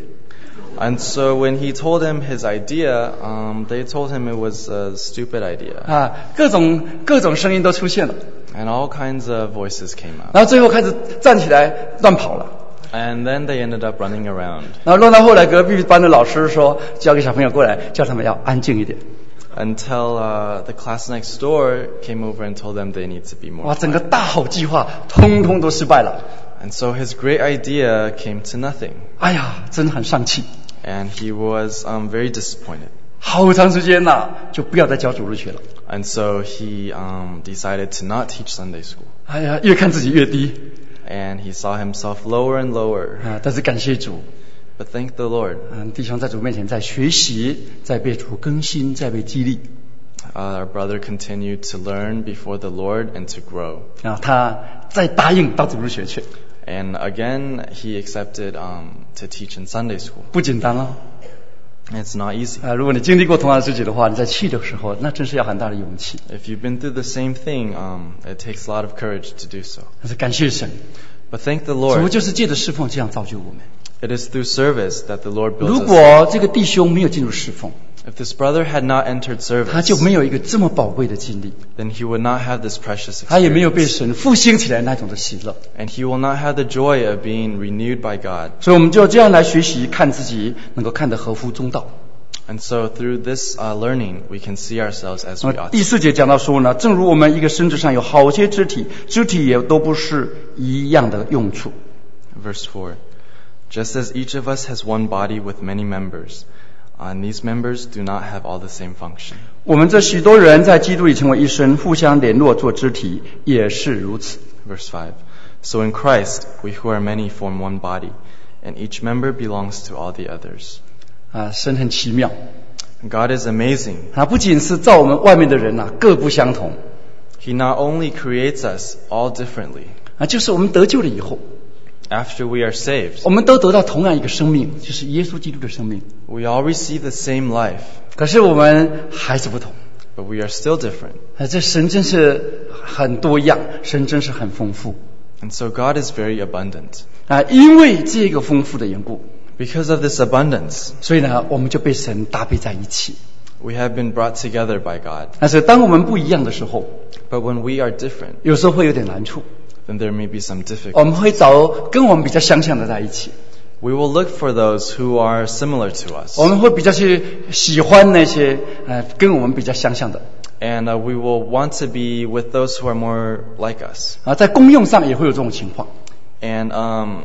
And so when he told them his idea, um, they told him it was a stupid idea. 啊，各种各种声音都出现了， And all kinds of voices came up. 然后最后开始站起来乱跑了。 And then they ended up running around. 然后弄到后来，隔壁班的老师说，叫给小朋友过来，叫他们要安静一点。 Until uh, the class next door came over and told them they need to be more 哇，整个 quiet. 大好计划通通都失败了。 And so his great idea came to nothing. 哎呀，真的很丧气。 And he was um, very disappointed. 好长时间呐、就不要再教主日学了。 And so he um, decided to not teach Sunday school. 哎呀，越看自己越低 And he saw himself lower and lower. 啊！但是感谢主， But thank the Lord. 嗯，弟兄在主面前在学习，在被主更新，在被激励 Uh, our brother continued to learn before the Lord and to grow. 啊，他再答应到主日学去， And again, he accepted um, to teach in Sunday school. 不简单哦。 It's not easy. 啊，如果你经历过同样的事情的话，你在去的时候，那真是要很大的勇气。 If you've been through the same thing, um, it takes a lot of courage to do so. 但是感谢神， But thank the 主 Lord. 就是借着侍奉这样造就我们。 It is through service that the Lord 如 builds us. 果这个弟兄没有进入侍奉， If this brother had not entered 他 service, 就没有一个这么宝贵的经历， then he would not have this precious 他也没有被 experience. 神复兴起来那种的喜乐。 And he will not have the joy of being renewed by God. 所以我们就这样来学习，看自己能够看得合乎中道。 And so through this uh, learning, we can see ourselves as 那 we 么 ought 第 to. 四节讲到说呢，正如我们一个身子上有好些肢体，肢体也都不是一样的用处。 Verse four. Just as each of us has one body with many members, and these members do not have all the same function. 我们这许多人在基督里成为一身，互相联络做肢体，也是如此。 Verse five. So in Christ, we who are many form one body, and each member belongs to all the others. 啊，神很奇妙， God is amazing. 啊，不仅是造我们外面的人呐、各不相同， He not only creates us all differently, 啊，就是我们得救了以后， after we are saved, 我们都得到同样一个生命，就是耶稣基督的生命。 we all receive the same life, 可是我们还是不同。 but we are still different. 啊，这神真是很多样，神真是很丰富 And so God is very abundant. 啊！因为这个丰富的缘故， Because of this abundance, 所以呢，我们就被神搭配在一起。 we have been brought together by God. 但是当我们不一样的时候， But when we are different, 有时候会有点难处。 then there may be some 我 difficulty. 们会找跟我们比较相像的在一起， We will look for those who are similar to us. 我们会比较去喜欢那些呃跟我们比较相像的 And uh, we will want to be with those who are more like us. 啊，在功用上也会有这种情况， And um,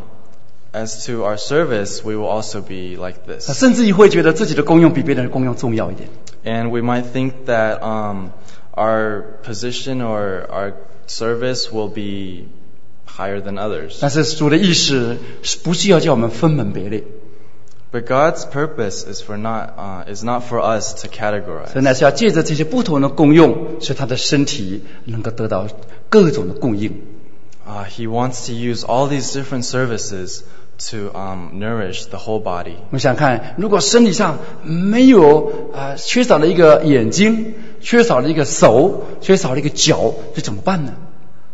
as to our service, we will also be like 啊 this. 甚至于会觉得自己的功用比别人的功用重要一点。 And we might think that um, our position or our service will be higher than others. 但是主的意思是不是要叫我们分门别类？ But God's purpose is for not uh, is not for us to 所以 categorize. 呢，是要借着这些不同的功用，使他的身体能够得到各种的供应。 Uh, he wants to use all these different services to um, nourish the whole body. 我们想看，如果身体上没有啊、呃缺少了一个眼睛，缺少了一个手，缺少了一个脚，这怎么办呢？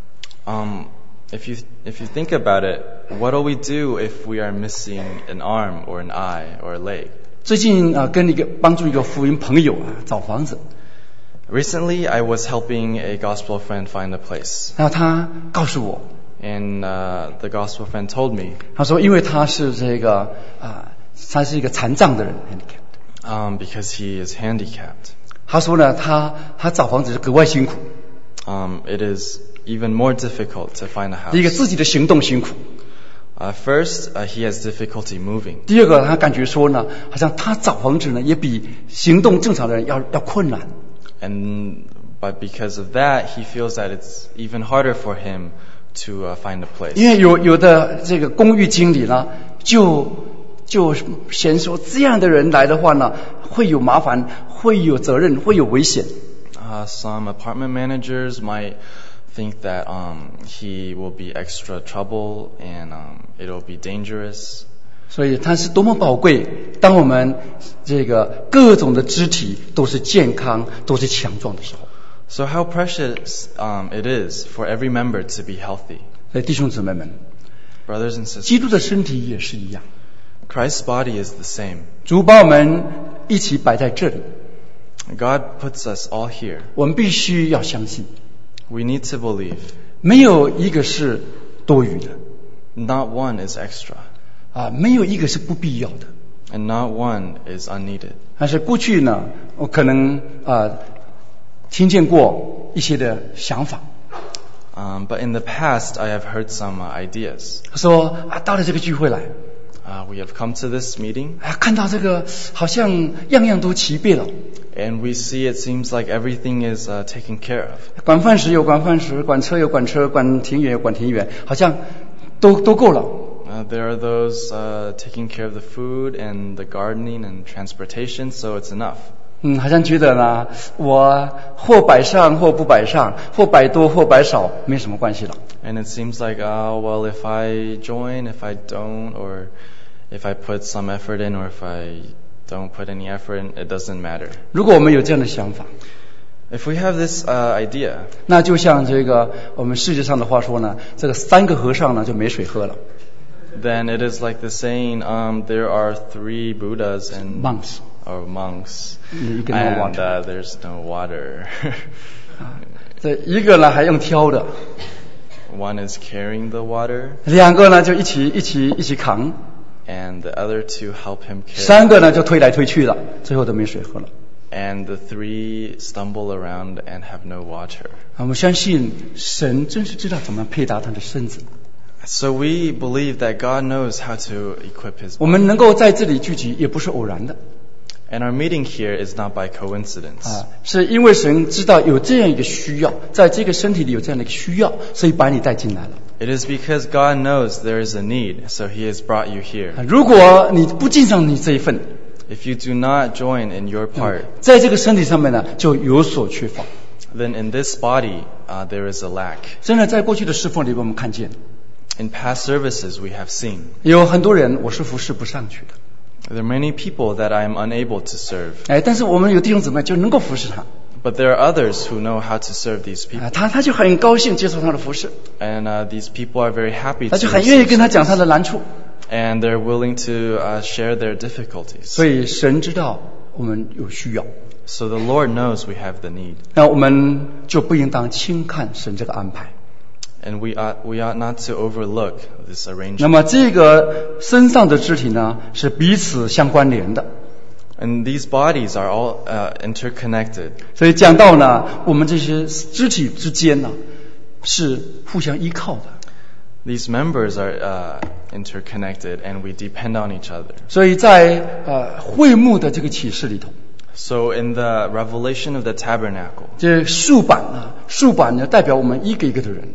Um, if you if you think about it, what do we do if we are missing an arm or an eye or a leg? 最近啊、呃跟一个帮助一个福音朋友啊找房子， Recently, I was helping a gospel friend find a place, 然后他告诉我， and uh, the gospel friend told me 他说因为他是这个啊、他是一个残障的人 handicap， um, because he is handicapped. 他说呢，他他找房子是格外辛苦， Um, it is even more difficult to find a 第一个 house. 自己的行动辛苦， Uh, first, uh, he has difficulty moving. 第二个他感觉说呢，好像他找房子呢也比行动正常的人要要困难。 And but because of that, he feels that it's even harder for him to uh, find a 因 place. 为有有的这个公寓经理呢，就就嫌说这样的人来的话呢，会有麻烦，会有责任，会有危险。 Uh, some apartment managers might think that um, he will be extra trouble and um, it'll be dangerous. 所以它是多么宝贵，当我们这个各种的肢体都是健康、都是强壮的时候。 So how precious um, it is for every member to be healthy. 所以弟兄姊妹们， Brothers and 基 sisters, 督的身体也是一样， Christ's body is the same. 主把我们一起摆在这里， God puts us all here. 我们必须要相信， We need to believe. 没有一个是多余的 Not one is extra, 啊，没有一个是不必要的。 and not one is unneeded. 但是过去呢，我可能啊听见过一些的想法， Um, but in the past, I have heard some uh, ideas. 说啊到了这个聚会来， Uh, we have come to this meeting, 啊看到这个好像样样都齐备了， and we see it seems like everything is uh, taken care of. 管饭食有管饭食，管车有管车，管庭园有管庭园，好像都都够了。 Uh, there are those uh, taking care of the food and the gardening and transportation, so it's enough. 嗯，好像觉得呢，我或摆上或不摆上，或摆多或摆少，没什么关系了。 And it seems like, oh, well, if I join, if I don't, or if I put some effort in, or if I don't put any effort in, it doesn't matter. 如果我们有这样的想法， If we have this uh, idea, 那就像这个我们世界上的话说呢，这个三个和尚呢就没水喝了。 then it is like the saying, um, there are three Buddhas and monks， or monks, 一个 no and water， uh, there's no water. 这一个呢还用挑的， One is carrying the water, 两个呢就一起一起一起扛， and the other two help him carry. 三个呢就推来推去的，最后都没水喝了。 And the three stumble around and have no water. 啊，我们相信神真是知道怎么配搭他的身子。 So we believe that God knows how to equip His 我 body. 们能够在这里聚集，也不是偶然的 And our meeting here is not by coincidence. 啊，是因为神知道有这样一个需要，在这个身体里有这样的一个需要，所以把你带进来了。 It is because God knows there is a need, so He has brought you here. 啊，如果你不尽上你这一份， If you do not join in your part, 在这个身体上面呢，就有所缺乏。 then in this body uh, there is a lack. 真的，在过去的侍奉里，我们看见 In past services we have seen, 有很多人我是服侍不上去的， there are many people that I am unable to serve. 哎，但是我们有弟兄姊妹就能够服侍他， But there are others who know how to serve these people. 啊，他他就很高兴接受他的服侍， And uh, these people are very happy 他 to 就很愿意 receive 跟他讲他 service. 的难处， And they're willing to uh, share their difficulties. 所以神知道我们有需要， So the Lord knows we have the need. 那我们就不应当轻看神这个安排。 And we ought, we ought not to overlook this 那 arrangement. 么这个身上的肢体呢，是彼此相关联的。 And these bodies are all uh, interconnected. 所以讲到呢，我们这些肢体之间呢，是互相依靠的。 These members are uh, interconnected and we depend on each other. 所以在呃会幕的这个启示里头， So in the revelation of the tabernacle, 这竖板呢，竖板呢代表我们一个一个的人。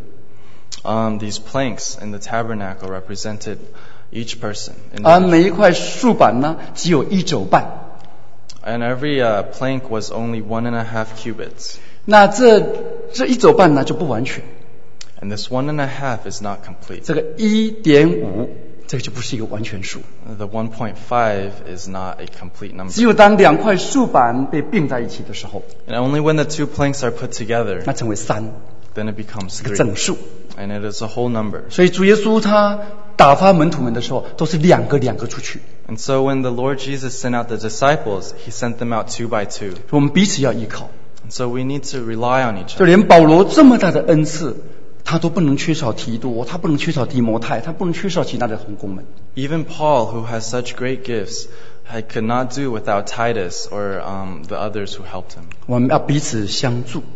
um, these planks in the tabernacle represented each person. In 而 the, 每一块竖板呢，只有一肘半。 and every uh, plank was only one and a half cubits. 那这这一肘半呢就不完全， And this one and a half is not complete. 这个一点五，这个就不是一个完全数。 The one point five is not a complete number. 只有当两块竖板被并在一起的时候， And only when the two planks are put together, 那成为三， then it becomes 这个 three. 整数。 And it is a whole number. 所以主耶稣他打发门徒们的时候，都是两个两个出去。 And so when the Lord Jesus sent out the disciples, He sent them out two by two. 我们彼此要依靠。 And so we need to rely on each 就 other. 连保罗这么大的恩赐，他都不能缺少提多，他不能缺少提摩太，他不能缺少其他的同工们。 Even Paul, who has such great gifts, I could not do without Titus or um, the others who helped him. 我们要彼此相助，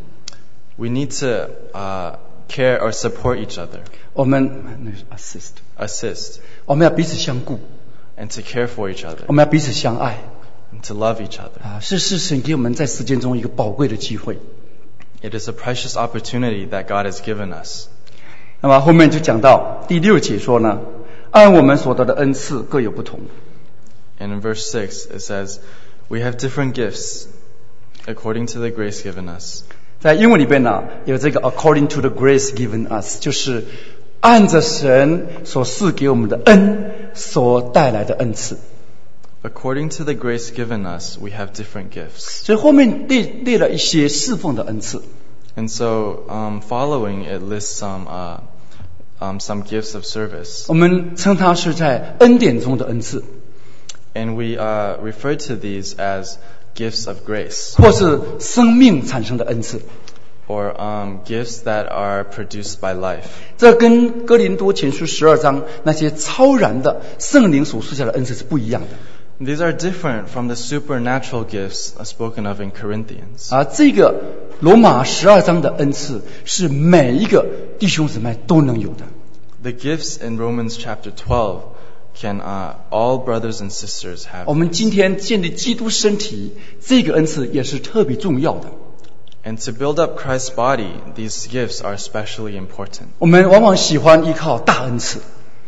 We need to uh, care or support each other, 我们那是 assist， assist, 我们要彼此相顾， and to care for each other, 我们要彼此相爱 and to love each other. 啊！是是神给我们在时间中一个宝贵的机会。 It is a precious opportunity that God has given us. 那么后面就讲到第六节说呢，按我们所得的恩赐各有不同。 And in verse six, it says, we have different gifts according to the grace given us. 在英文里边呢，有这个 according to the grace given us， 就是按着神所赐给我们的恩所带来的恩赐。 According to the grace given us, we have different gifts. 所以后面列列了一些侍奉的恩赐。 And so, um, following it lists some uh, um, some gifts of service, 我们称它是在恩典中的恩赐， and we uh, refer to these as gifts of grace, 或是生命产生的恩赐。 or um, gifts that are produced by life. 这跟哥林多前书十二章那些超然的圣灵所赐下的恩赐是不一样的。 These are different from the supernatural gifts spoken of in Corinthians. 而这个罗马十二章的恩赐是每一个弟兄姊妹都能有的。 The gifts in Romans chapter twelve can uh, all brothers and sisters have. 我们今天建立基督身体，这个恩赐也是特别重要的。 And to build up Christ's body, these gifts are especially important. 我们往往喜欢依靠大恩赐、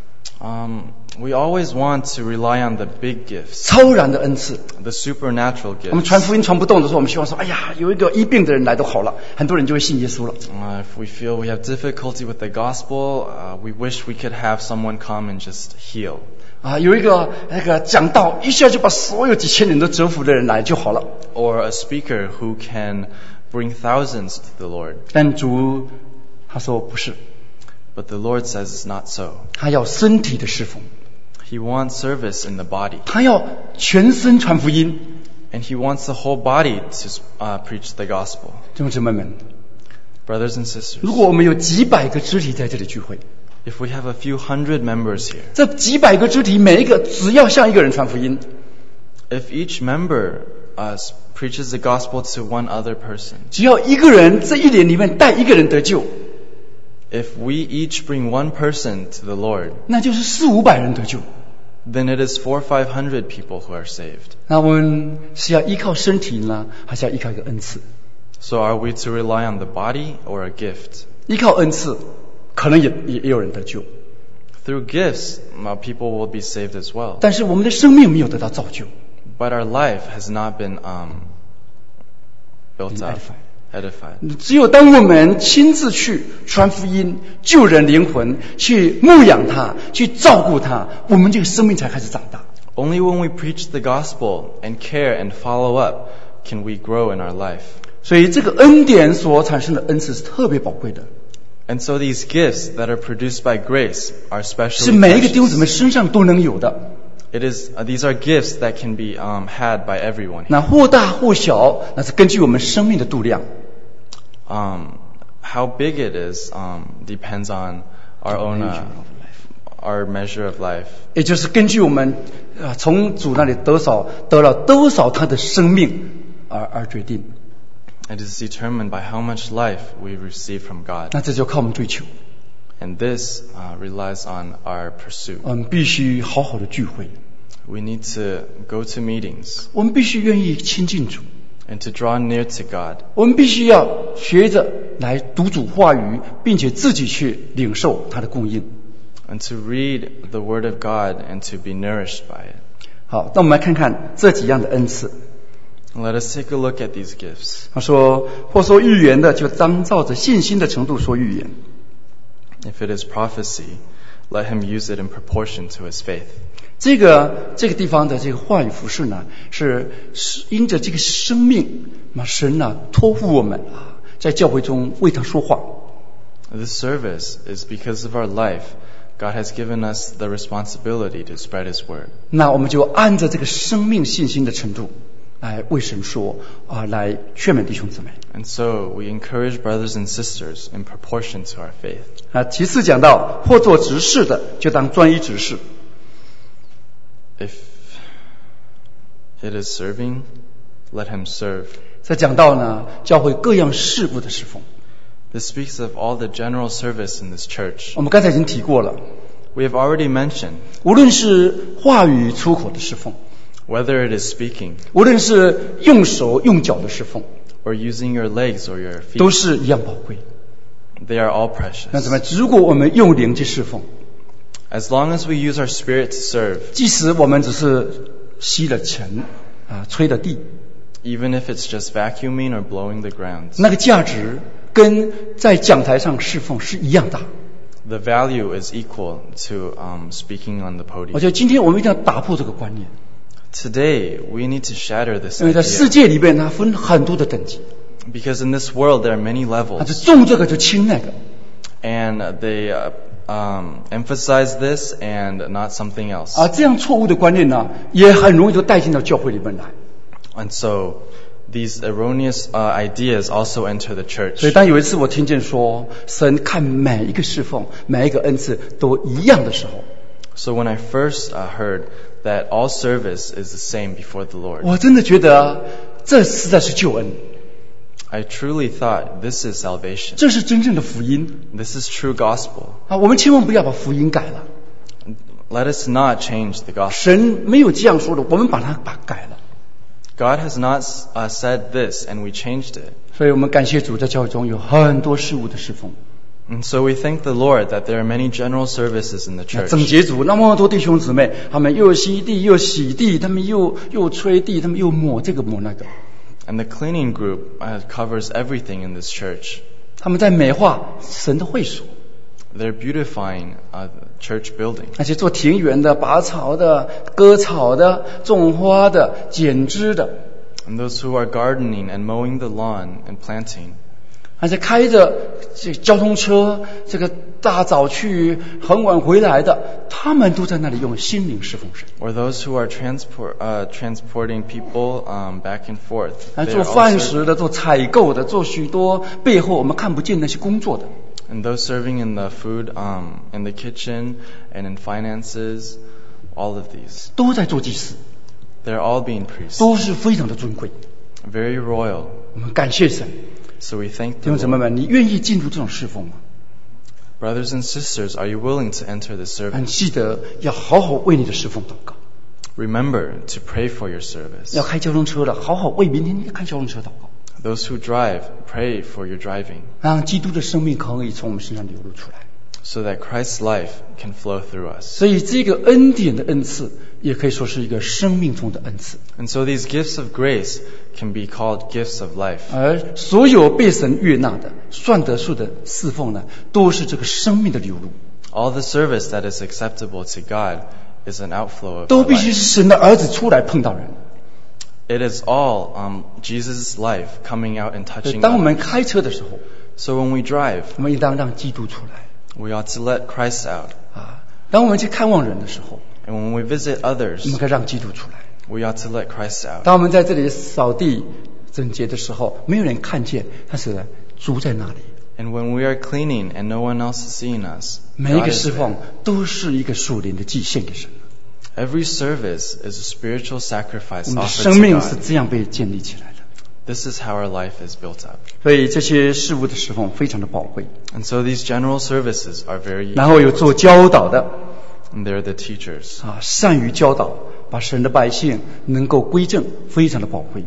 Um, we always want to rely on the big gifts, 超然的恩赐。 the supernatural 我们 gifts. 传福音传不动的时候，我们希望说：“哎呀，有一个医病的人来都好了，很多人就会信耶稣了。” Uh, if we feel we have difficulty with the gospel, uh, we wish we could have someone come and just heal. 啊，有一个那个讲道，一下就把所有几千人都折服的人来就好了。 Or a speaker who can bring thousands to the Lord. 但主他说不是， But the Lord says it's not so. 他要身体的侍奉， He wants service in the body. 他要全身传福音。 And He wants the whole body to uh, preach the gospel. 弟兄姊妹们， Brothers and sisters, 如果我们有几百个肢体在这里聚会， if we have a few hundred members here, 这几百个肢体每一个只要向一个人传福音， if each member uh, preaches the gospel to one other person, 只要一个人这一年里面带一个人得救， if we each bring one person to the Lord, 那就是四五百人得救。 then it is four or five hundred people who are saved. 那我们是要依靠身体呢，还是要依靠一个恩赐？ So are we to rely on the body or a gift? 依靠恩赐，可能也也也有人得救， Through gifts, uh, people will be saved as well. 但是我们的生命没有得到造就。 But our life has not been um, built Been up, edified. edified. 只有当我们亲自去传福音、救人灵魂、去牧养他、去照顾他，我们这个生命才开始长大。 Only when we preach the gospel and care and follow up can we grow in our life. 所以这个恩典所产生的恩赐是特别宝贵的， And so these gifts that are produced by grace are 是 especially 每一个弟兄姊 precious. 妹身上都能有的。 It is, uh, these are gifts that can be um, had by everyone. 那或大或小，那是根据我们生命的度量。 Um, how big it is um, depends on our own uh, our measure of life. 也就是根据我们啊从主那里得少得了多少他的生命而而决定。 It is determined by how much life we receive from God. 那这就靠我们追求， And this uh, relies on our pursuit. 我们必须好好的聚会， We need to go to meetings 我们必须愿意亲近主， and to draw near to God. 我们必须要学着来读主话语，并且自己去领受他的供应。 And to read the Word of God and to be nourished by it. 好，那我们来看看这几样的恩赐。 Let us take a look at these gifts. 他说，或说预言的，就当照着信心的程度说预言。 If it is prophecy, let him use it in proportion to his faith. 这个这个地方的这个话语服饰呢，是是因着这个生命，那神呢托付我们啊，在教会中为他说话。 This service is because of our life. God has given us the responsibility to spread his word. 那我们就按着这个生命信心的程度，来为神说啊，来劝勉弟兄姊妹。 And so we encourage brothers and sisters in proportion to our faith. 啊，其次讲到或做执事的，就当专一执事。 If it is serving, let him serve. 再讲到呢，教会各样事务的侍奉。 This speaks of all the general service in this church. 我们刚才已经提过了， We have already mentioned 无论是话语出口的侍奉， whether it is speaking 无论是用手用脚的侍奉， or using your legs or your 都 feet, 是一样宝贵。 they are all 那怎 precious. 么？如果我们用灵去侍奉， As long as we use our spirit to serve, 即使我们只是吸了尘啊，吹了地， even if it's just vacuuming or blowing the ground, 那个价值跟在讲台上侍奉是一样大。 the value is equal to um, speaking on the 我 podium. 觉得今天我们一定要打破这个观念， Today, we need to shatter this 因为在世 idea. 界里边它分很多的等级， Because in this world there are many 他就 levels, 重这个就轻那个。 and they uh, um, emphasize this and not something else. 啊，这样错误的观念呢，也很容易就带进到教会里面来。 And so these erroneous uh, ideas also enter the 所以 church. 当有一次我听见说，神看每一个侍奉、每一个恩赐都一样的时候， So when I first uh, heard that all service is the same before the Lord, 我真的觉得这实在是救恩， I truly thought this is salvation. 这是真正的福音 This is true gospel. 啊！我们千万不要把福音改了， Let us not change the gospel. 神没有这样说的，我们把它把改了。 God has not uh, said this and we changed it. 所以我们感谢主，在教会中有很多事物的侍奉。 And so we thank the Lord that there are many general services in the 那 church. 整洁组那么多弟兄姊妹，他们又吸地又洗地，他们又又吹地，他们又抹这个抹那个， And the cleaning group uh, covers everything in this church. 他们在美化神的会所。 They're beautifying uh, the church building. 那些做庭园的、拔草的、割草的、种花的、剪枝的， And those who are gardening and mowing the lawn and planting. 那些开着这交通车，这个大早去很晚回来的，他们都在那里用心灵侍奉神。 Or those who are transport, uh, transporting people um, back and forth. 那 They 做 are 饭 also, 食的、做采购的、做许多背后我们看不见那些工作的， and those serving in the food, um, in the kitchen and in finances, all of these. 都在做祭司， They're all being priests. 都是非常的尊贵。 Very royal. 我们感谢神， So we thank 弟 the 兄姊妹 Lord. 们，你愿意进入这种侍奉吗？ Brothers and sisters, are you willing to enter the 但 service? 记得要好好为你的侍奉祷告。 Remember to pray for your service. 要开交通车的，好好为明天开交通车祷告， Those who drive, pray for your driving, 让基督的生命可以从我们身上流露出来。 so that Christ's life can flow through us. 所以这个恩典的恩赐，也可以说是一个生命中的恩赐。 And so these gifts of grace can be called gifts of life. 而所有被神悦纳的、算得数的侍奉呢，都是这个生命的流露， All the service that is acceptable to God is an outflow of 都 our 必须 life. 是神的儿子出来碰到人。 It is all um, Jesus' life coming out and 所以 touching 当我们 others. 开车的时候， So when we drive, 我们应当让基督出来 we ought to let Christ out. 啊；当我们去看望人的时候， And when we visit 我 others, 们该让基督出来。 we ought to let Christ out. 当我们在这里扫地整洁的时候，没有人看见，但是主在那里。 And when we are cleaning and no one else is seeing us, 每一 God 个 is 侍 there. 奉都是一个属灵的祭献给神， Every service is a spiritual 我 sacrifice 们的 offered 生 to 命是 God. 这样被建立起来的。 This is how our life is built up. 所以这些事物的侍奉非常的宝贵。 And so these general services are very 然后有做教导的 and they're the teachers. 啊，善于教导，把神的百姓能够归正，非常的宝贵。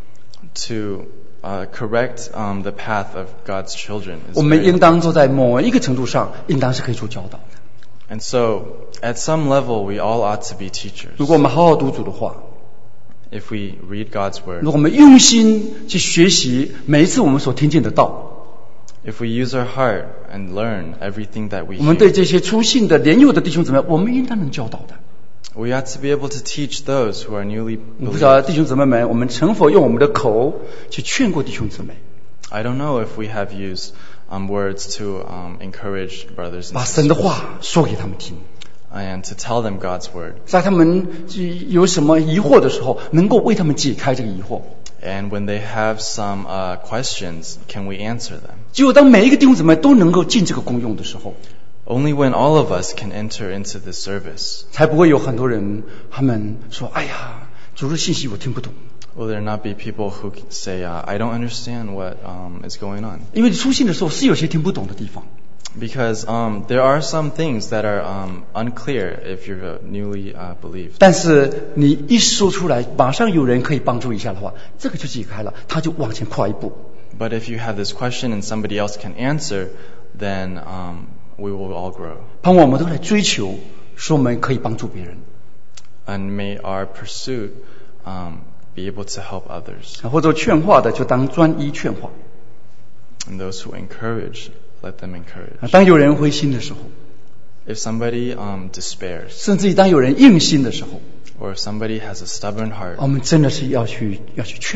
To uh, correct um, the path of God's children. Is 我们 very 应当做在某一个程度上，应当是可以做教导的。 And so, at some level, we all ought to be teachers. 如果我们好好读主的话， If we read God's 如 word, 果我们用心去学习每一次我们所听见的道， if we use our heart and learn everything that we 我们对 hear, 这些初信的年幼的弟兄姊妹，我们应当能教导的。 we ought to be able to teach those who are newly 我不知道 believers. 弟兄姊妹们，我们曾否用我们的口去劝过弟兄姊妹， I don't know if we have used um, words to um, encourage brothers and 把神的 sisters 话说给他们听， and to tell them God's word. 在他们有什么疑惑的时候，能够为他们解开这个疑惑。 And when they have some uh, questions, can we answer them? 只有当每一个弟兄姊妹都能够进这个功用的时候， Only when all of us can enter into this service 才不会有很多人他们说：“哎呀，主日信息我听不懂。 will there not be people who say, uh, I don't understand what um, is going on. ” 因为你出信的时候是有些听不懂的地方， Because um, there are some things that are um, unclear if you're uh, newly uh, believed. 但是你一说出来，马上有人可以帮助一下的话，这个就解开了，他就往前跨一步。 But if you have this question and somebody else can answer, then um, we will all grow. 盼望我们都来追求，说我们可以帮助别人， And may our pursuit um, be able to help others. 或者劝化的就当专一劝化。 And those who encourage, let them encourage. 当有人灰心的时候， If somebody um, despairs, 甚至于当有人硬心的时候， or if somebody has a stubborn heart, 我们真的是要去要去劝勉。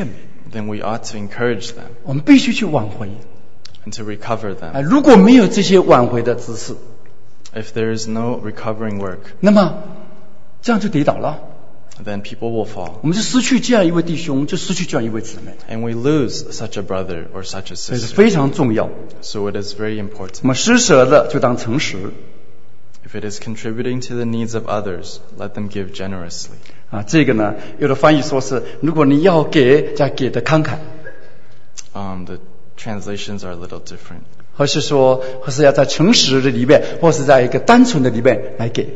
then we ought to encourage them 我们必须去挽回。 and to recover 啊， them. 如果没有这些挽回的姿势， If there is no recovering work, 那么这样就跌倒了， then people will fall. 我们就失去这样一位弟兄，就失去这样一位姊妹， And we lose such a brother or such a 所以是 sister. 非常重要。 So it is very 我 important. 们施舍的就当诚实 If it is contributing to the needs of others, let them give generously. 啊。这个呢，有的翻译说是，如果你要给，再给的慷慨， Um, the translations are a little different. 或是说，或是要在诚实的里面，或是在一个单纯的里面来给。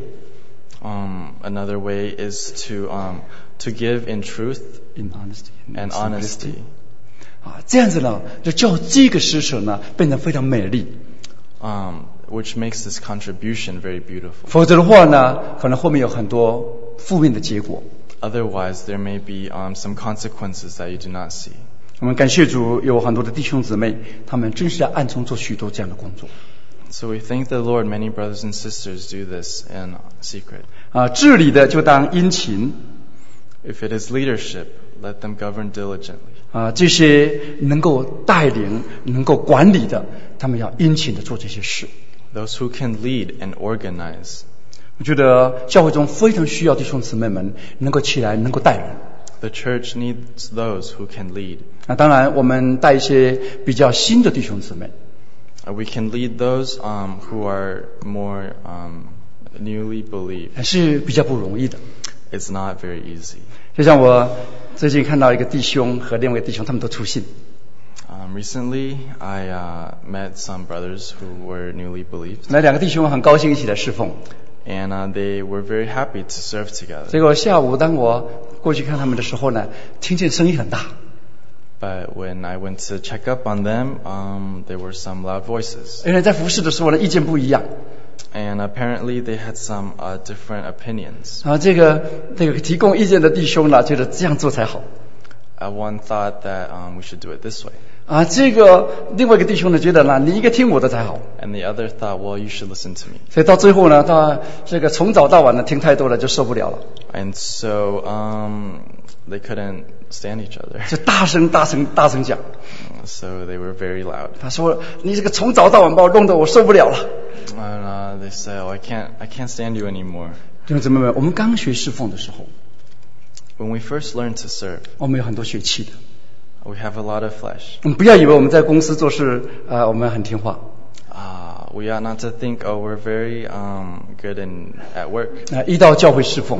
Um, another way is to um, to give in truth In honesty and honesty. 啊，这样子呢，就叫这个施舍呢变得非常美丽。 Um, which makes this contribution very beautiful. 否则的话呢，可能后面有很多负面的结果。 Otherwise, there may be um, some consequences that you do not see. 我们感谢主，有很多的弟兄姊妹，他们真是在暗中做许多这样的工作。 So we thank the Lord. Many brothers and sisters do this in secret. 啊，治理的就当殷勤 If it is leadership, let them govern diligently. 啊，这些能够带领、能够管理的，他们要殷勤的做这些事。 Those who can lead and organize. 我觉得教会中非常需要弟兄姊妹们能够起来，能够带人。 The church needs those who can lead. 啊，当然我们带一些比较新的弟兄姊妹， Uh, We can lead those um, who are more um, newly believed. 还是比较不容易的。 It's not very easy. 就像我最近看到一个弟兄和另外一个弟兄，他们都出信。 Um, recently, I uh, met some brothers who were newly believed, 那两个弟兄很高兴一起来侍奉。 and uh, they were very happy to serve together. 结果下午当我过去看他们的时候呢，听见声音很大。 But when I went to check up on them, um, there were some loud voices. 原来在服侍的时候呢，意见不一样。 And apparently they had some uh, different opinions. 啊，这个这个提供意见的弟兄呢，觉得这样做才好。 Uh, one thought that um, we should do it this way. 啊，这个另外一个弟兄呢，觉得呢，你应该听我的才好。 And the other thought, well, you should listen to me. 所以到最后呢，他这个从早到晚呢，听太多了就受不了了， And so um, they couldn't stand each other. 就大声大声大声讲。 So they were very loud. 他说：“你这个从早到晚把我弄得我受不了了。 And uh, they said, oh, I can't, I can't stand you anymore. ” 弟兄姊妹们，我们刚学侍奉的时候， When we first learn to serve, 我们有很多血气的。 we have a lot of flesh. 我们不要以为我们在公司做事，呃，我们很听话。 Uh, we ought not to think, oh, we're very um, good in at work, 呃，一到教会侍奉，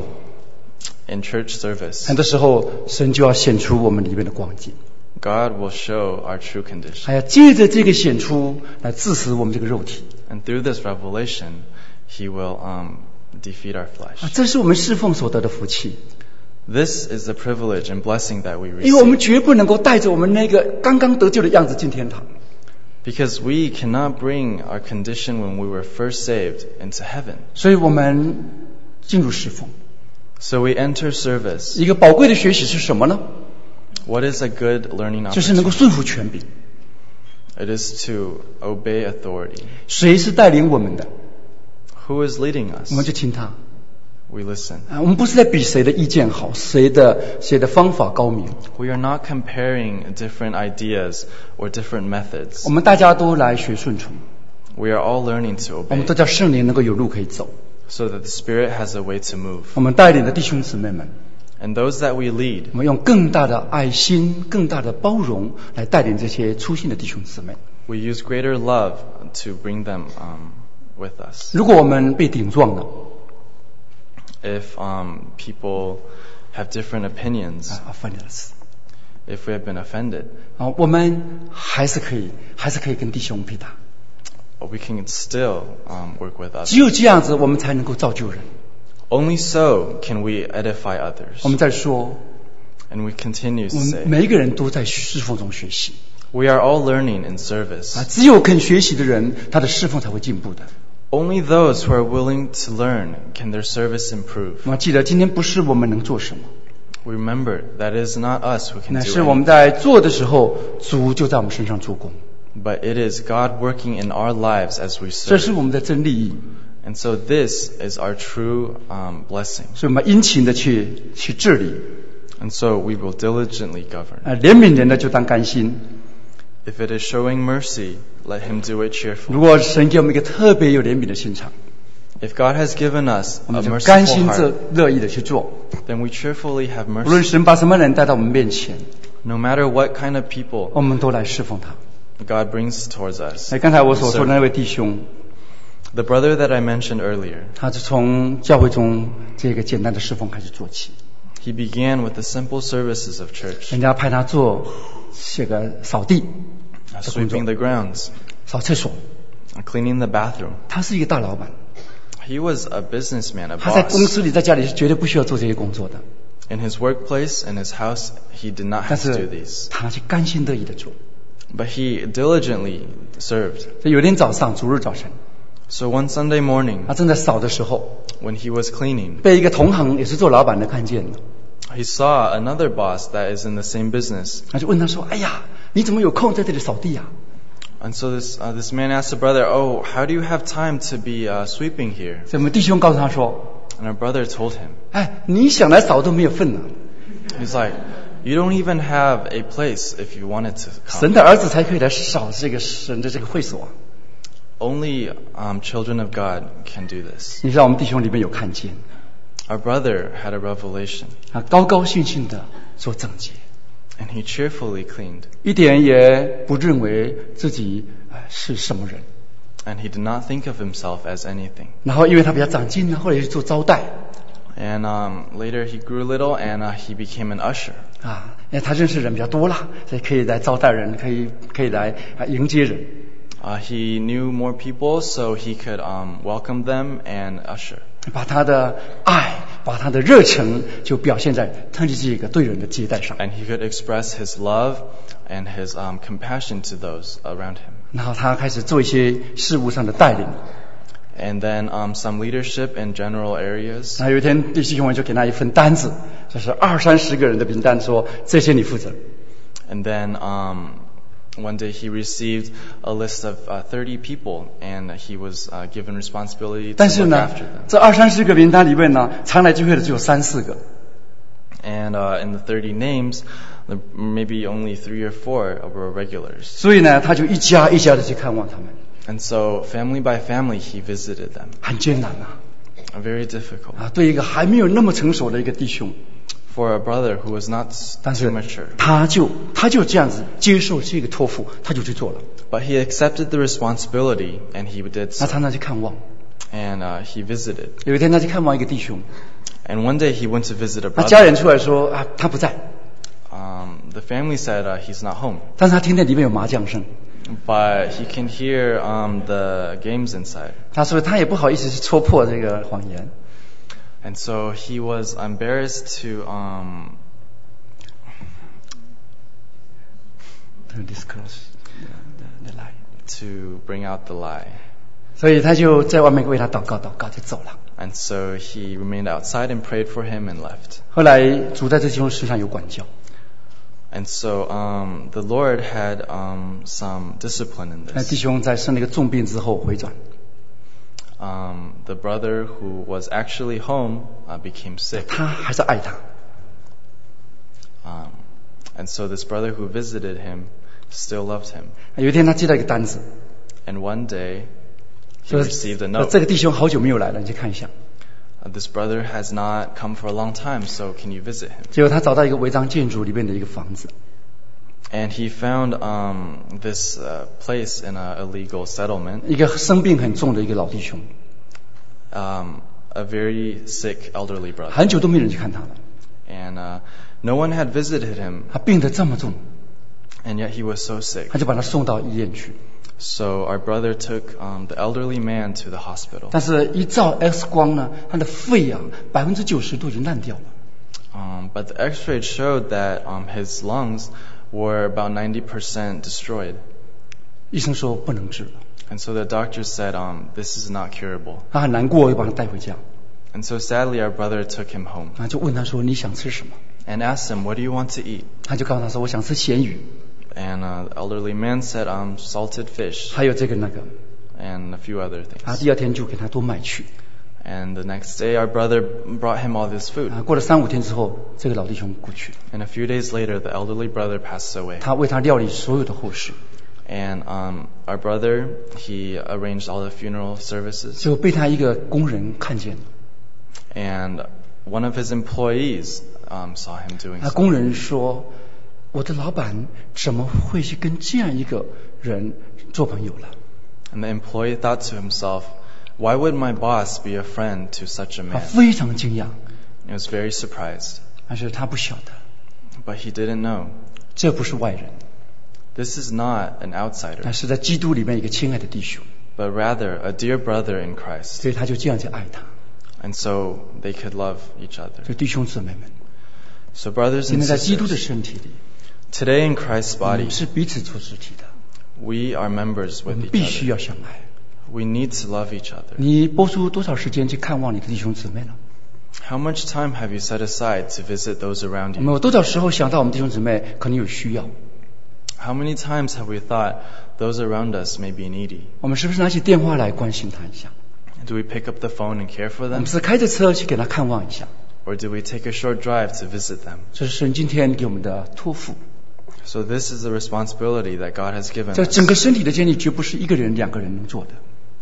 in church service. 很多时候神就要显出我们里面的光景， God will show our true condition. 还要借着这个显出来致死我们这个肉体。 And through this revelation, He will um, defeat our 啊， flesh. 这是我们侍奉所得的福气， This is the privilege and blessing that we 因为我们 receive. 绝不能够带着我们那个刚刚得救的样子进天堂。 Because we cannot bring our condition when we were first saved into heaven. 所以我们进入侍奉， So we enter service. 一个宝贵的学习是什么呢？ What is a good learning 就是能够 opportunity? 顺服权柄。 It is to obey authority. 谁是带领我们的， Who is leading us? 我们就听他。 We listen. 啊，我们不是在比谁的意见好，谁的谁的方法高明， We are not comparing different ideas or different methods. 我们大家都来学顺从， We are all learning to 我们 obey 都叫圣灵能够有路可以走。 so that the Spirit has a way to move. 我们带领的弟兄姊妹们， And those that we lead, 我们用更大的爱心、更大的包容来带领这些初信的弟兄姊妹。 we use greater love to bring them um, with us. 如果我们被顶撞了， If um, people have different opinions, 啊，offended， if we have been offended, 啊，我们还是可以，还是可以跟弟兄配搭。 we can still um, work with 只 others. 有这样子，我们才能够造就人。 Only so can we edify 我 others. 们在说， And we continue 我 to 们 say, 每一个人都在侍奉中学习。 we are all learning in service. 啊，只有肯学习的人，他的侍奉才会进步的。 Only those who are willing to learn can their service improve. 那么记得，今天不是我们能做什么， Remember, that is not us who can 乃 do 是我们 anything, 在做的时候，主就在我们身上做工。 but it is God working in our lives as we 这 serve. 是我们的真利益， And so this is our true um, blessing. 所以我们殷勤的去去治理， And so we will diligently govern. 啊，怜悯人的就当甘心。 If it is showing mercy, let him do it 如 cheerfully. 果神给我们一个特别有怜悯的心肠， If God has given us 我 a 们就甘 merciful 心乐 heart, 乐意的去做。 then we cheerfully have 无论 mercy. 神把什么人带到我们面前， No matter what kind of people 我们都来侍奉他。 God brings towards us. 哎，刚才我所说的那位弟兄， The brother that I mentioned earlier, 他是从教会中这个简单的侍奉开始做起。 he began with the simple services of church, 人家派他做这个扫地、 uh, sweeping the grounds, 扫厕所， uh, cleaning the bathroom. 他是一个大老板， He was a businessman, a 他在公 boss. 司里、在家里是绝对不需要做这些工作的， In his workplace, in his house, he did not 但 have to do 是 these. 他是甘心乐意的做。 But he diligently served. 所以有一天早上，主日早晨， So one Sunday morning, 他正在扫的时候， when he was cleaning, 被一个同行也是做老板的看见了， he saw another boss that is in the same business. 他就问他说：“哎呀，你怎么有空在这里扫地呀、 And so this uh, this man asked the brother, "Oh, how do you have time to be uh, sweeping here?" 所以我们弟兄告诉他说 And our brother told him, 哎，你想来扫都没有份了， he's like, "You don't even have a place if you wanted to 神 come. 的儿子才可以来扫这个神的这个会所啊。 Only um, children of God can do this." 你知道我们弟兄里面有看见 Our brother had a revelation, 啊，高高兴兴的做整洁， and he cheerfully cleaned, 一点也不认为自己呃是什么人。 and he did not think of himself as anything. 然后因为他比较长进呢，后来去做招待 And um, later he grew little, and uh, he became an usher. 啊，因为他认识人比较多啦，所以可以来招待人，可以可以来啊迎接人。 Uh, he knew more people, so he could um, welcome them and usher. 把他的爱，把他的热忱，就表现在他的这个对人的接待上。 And he could express his love and his um, compassion to those around him. 然后他开始做一些事务上的带领。 And then um, some leadership in general areas. 那有一天，弟兄们就给他一份单子，就是二三十个人的名单，说这些你负责。 And then um, one day he received a list of uh, thirty people, and he was uh, given responsibility 但 to 是 look 呢 after，them. 这二三十个名单里面呢，常来聚会的只有三四个。 And uh, in the thirty names, the- maybe only three or four were regulars. 所以呢，他就一家一家的去看望他们， And so family by family, he visited them. 很艰难啊！ Very difficult 啊，对一个还没有那么成熟的一个弟兄， for a brother who was not s- 但 too 是 mature. 他就他就这样子接受这个托付，他就去做了。 But he accepted the responsibility, and he did 他 so. 常常去看望。 And uh, he visited. 有一天他去看望一个弟兄， And one day he went to visit a 他家 brother. 人出来说啊，他不在， Um, the family said uh, he's not home. 但是他听见里面有麻将声， But he can hear um, the games inside. 他说他也不好意思去戳破这个谎言， And so he was embarrassed to um, to disclose the, the lie， to bring out the lie. 所以他就在外面为他祷告，祷告就走了。 And so he remained outside and prayed for him and left. 后来主在这弟兄身上有管教， And so um, the Lord had um, some discipline in 那弟 this. 兄在生了一个重病之后回转， Um, the brother who was actually home uh, became sick. 他还是爱他， Um, and so this brother who visited him still loved him. 有一天他接到一个单子， And one day he 说 received a 呃 note. 这个弟兄好久没有来了，你去看一下。 Uh, this brother has not come for a long time, so can you visit him? 结果他找到一个违章建筑里面的一个房子， And he found um, this uh, place in a illegal settlement, 一个生病很重的一个老弟兄， um, a very sick elderly brother. 很久都没人去看他了， And uh, no one had visited him, 他病得这么重， and yet he was so sick. 他就把他送到医院去。 So our brother took um, the elderly man to the hospital. 但是，一照 X 光呢，他的肺啊，百分之九十都已经烂掉了。 Um, but the X-ray showed that um, his lungs were about ninety percent destroyed. 医生说不能治了， And so the doctor said, um, this is not curable. 他很难过，又把他带回家， And so sadly, our brother took him home 啊，就问他说你想吃什么？ and asked him, what do you want to eat? 他就告诉他说我想吃咸鱼， And uh, the elderly man said, um, salted fish 还有这个那个。 and a few other 啊， things. 第二天就给他多买去。 And the next day, our brother brought him all this food. 啊，过了三五天之后，这个老弟兄过去了， And a few days later, the elderly brother passed away. 他为他料理所有的后事， And um, our brother, he arranged all the funeral services. 结果被他一个工人看见了。 And one of his employees um, saw him doing 那 so. 工人说：“我的老板怎么会去跟这样一个人做朋友了？” And the employee thought to himself, why would my boss be a friend to such a 他 man? 非常惊讶， He was very surprised. 但是他不晓得， But he didn't know. 这不是外人， This is not an outsider, 那是在基督里面一个亲爱的弟兄， but rather a dear brother in Christ. 所以他就这样去爱他。 And so they could love each other. 所以弟兄姊妹们， So brothers 今 and 天在基督的 sisters, 身体里， today in Christ's 我 body, 们是彼此做肢体的， we are members 我 with 们 each 必须 other. 要相爱。 We need to love each other. 你拨出多少时间去看望你的弟兄姊妹呢？ How much time have you set aside to visit those around 我们 you? 有多少时候想到我们弟兄姊妹可能有需要？ How many times have we thought those around us may be needy? 我们是不是拿起电话来关心他一下？ Do we pick up the phone and care for 我 them? 们是开着车去给他看望一下？ Or do we take a short drive to visit them? 这是神今天给我们的托付。 So this is the responsibility that God has given 这整个 us. 身体的建立绝不是一个人、两个人能做的，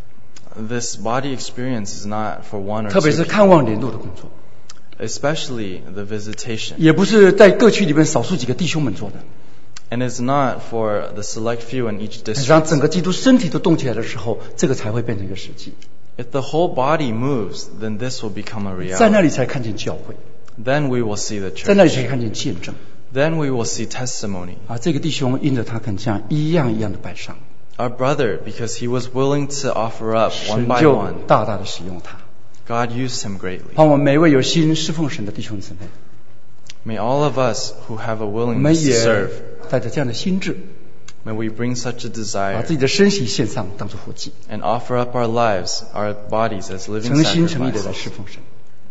This body experience is not for one or 特别 two 是 people, 看望联络的工作， especially the visitation. 也不是在各区里面少数几个弟兄们做的。 And it's not for the select few in each 让 district. 整个基督身体都动起来的时候，这个才会变成一个实际。 If the whole body moves, then this will become a 在那 reality. 里才看见教会， Then we will see the 在那里才 church. 看见见证。 Then we will see testimony. 啊，这个弟兄因着他肯这样一样一样的摆上， Our brother, because he was willing to offer up one 神 by 就 one, 大大的使用他。 God used him greatly. 盼我们每一位有心侍奉神的弟兄姊妹， May all of us who have a 我们 willingness to 也 serve, 带着这样的心智， may we bring such a 把 desire 自己的身体献上，当作活祭， and offer up our lives, our bodies as living 诚心诚意的来 sacrifices 侍奉神，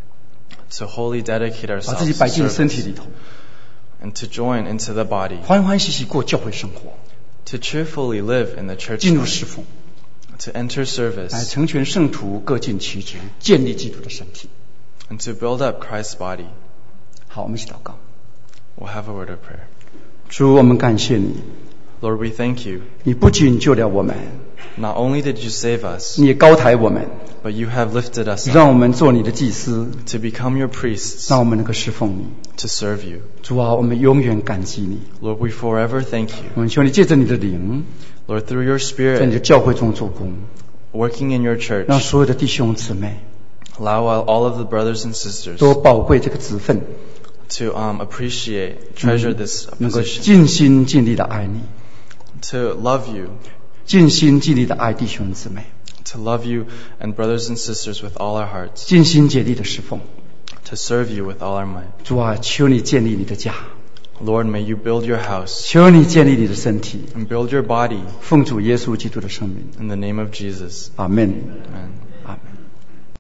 to wholly dedicate 把 ourselves 自己 to 摆进身体 service 里头， and to join into the body, 欢欢喜喜过教会生活， to cheerfully live in the church, 进入侍奉， to enter 来 service, 成全圣徒，各尽其职，建立基督的身体。 and to build up Christ's body. 好，我们一起祷告。 We'll have a word of prayer. 主，我们感谢你， Lord, we thank you. 你不仅救了我们， Not only did you save us, 你也高抬我们， but you have lifted us up 让我们做你的祭司， to become your priests, 让我们能够侍奉你。 to serve you. 主啊，我们永远感激你。 Lord, we forever thank you. 我们求你借着你的灵， Lord, through your 在你的 Spirit 教会中做工， working in your church, 让所有的弟兄姊妹 allow all of the brothers and sisters 都宝贵这个职分， to um, appreciate, treasure this 能够 position, 尽心尽力的爱你， to love you, 尽心尽力的爱弟兄姊妹， to love you and brothers and sisters with all our hearts, 尽心竭力的侍奉。 to serve you with all our might. 主啊，求你建立你的家， Lord, may you build your house 求你建立你的身体， and build your body 奉主耶稣基督的圣名， in the name of Jesus. 阿门。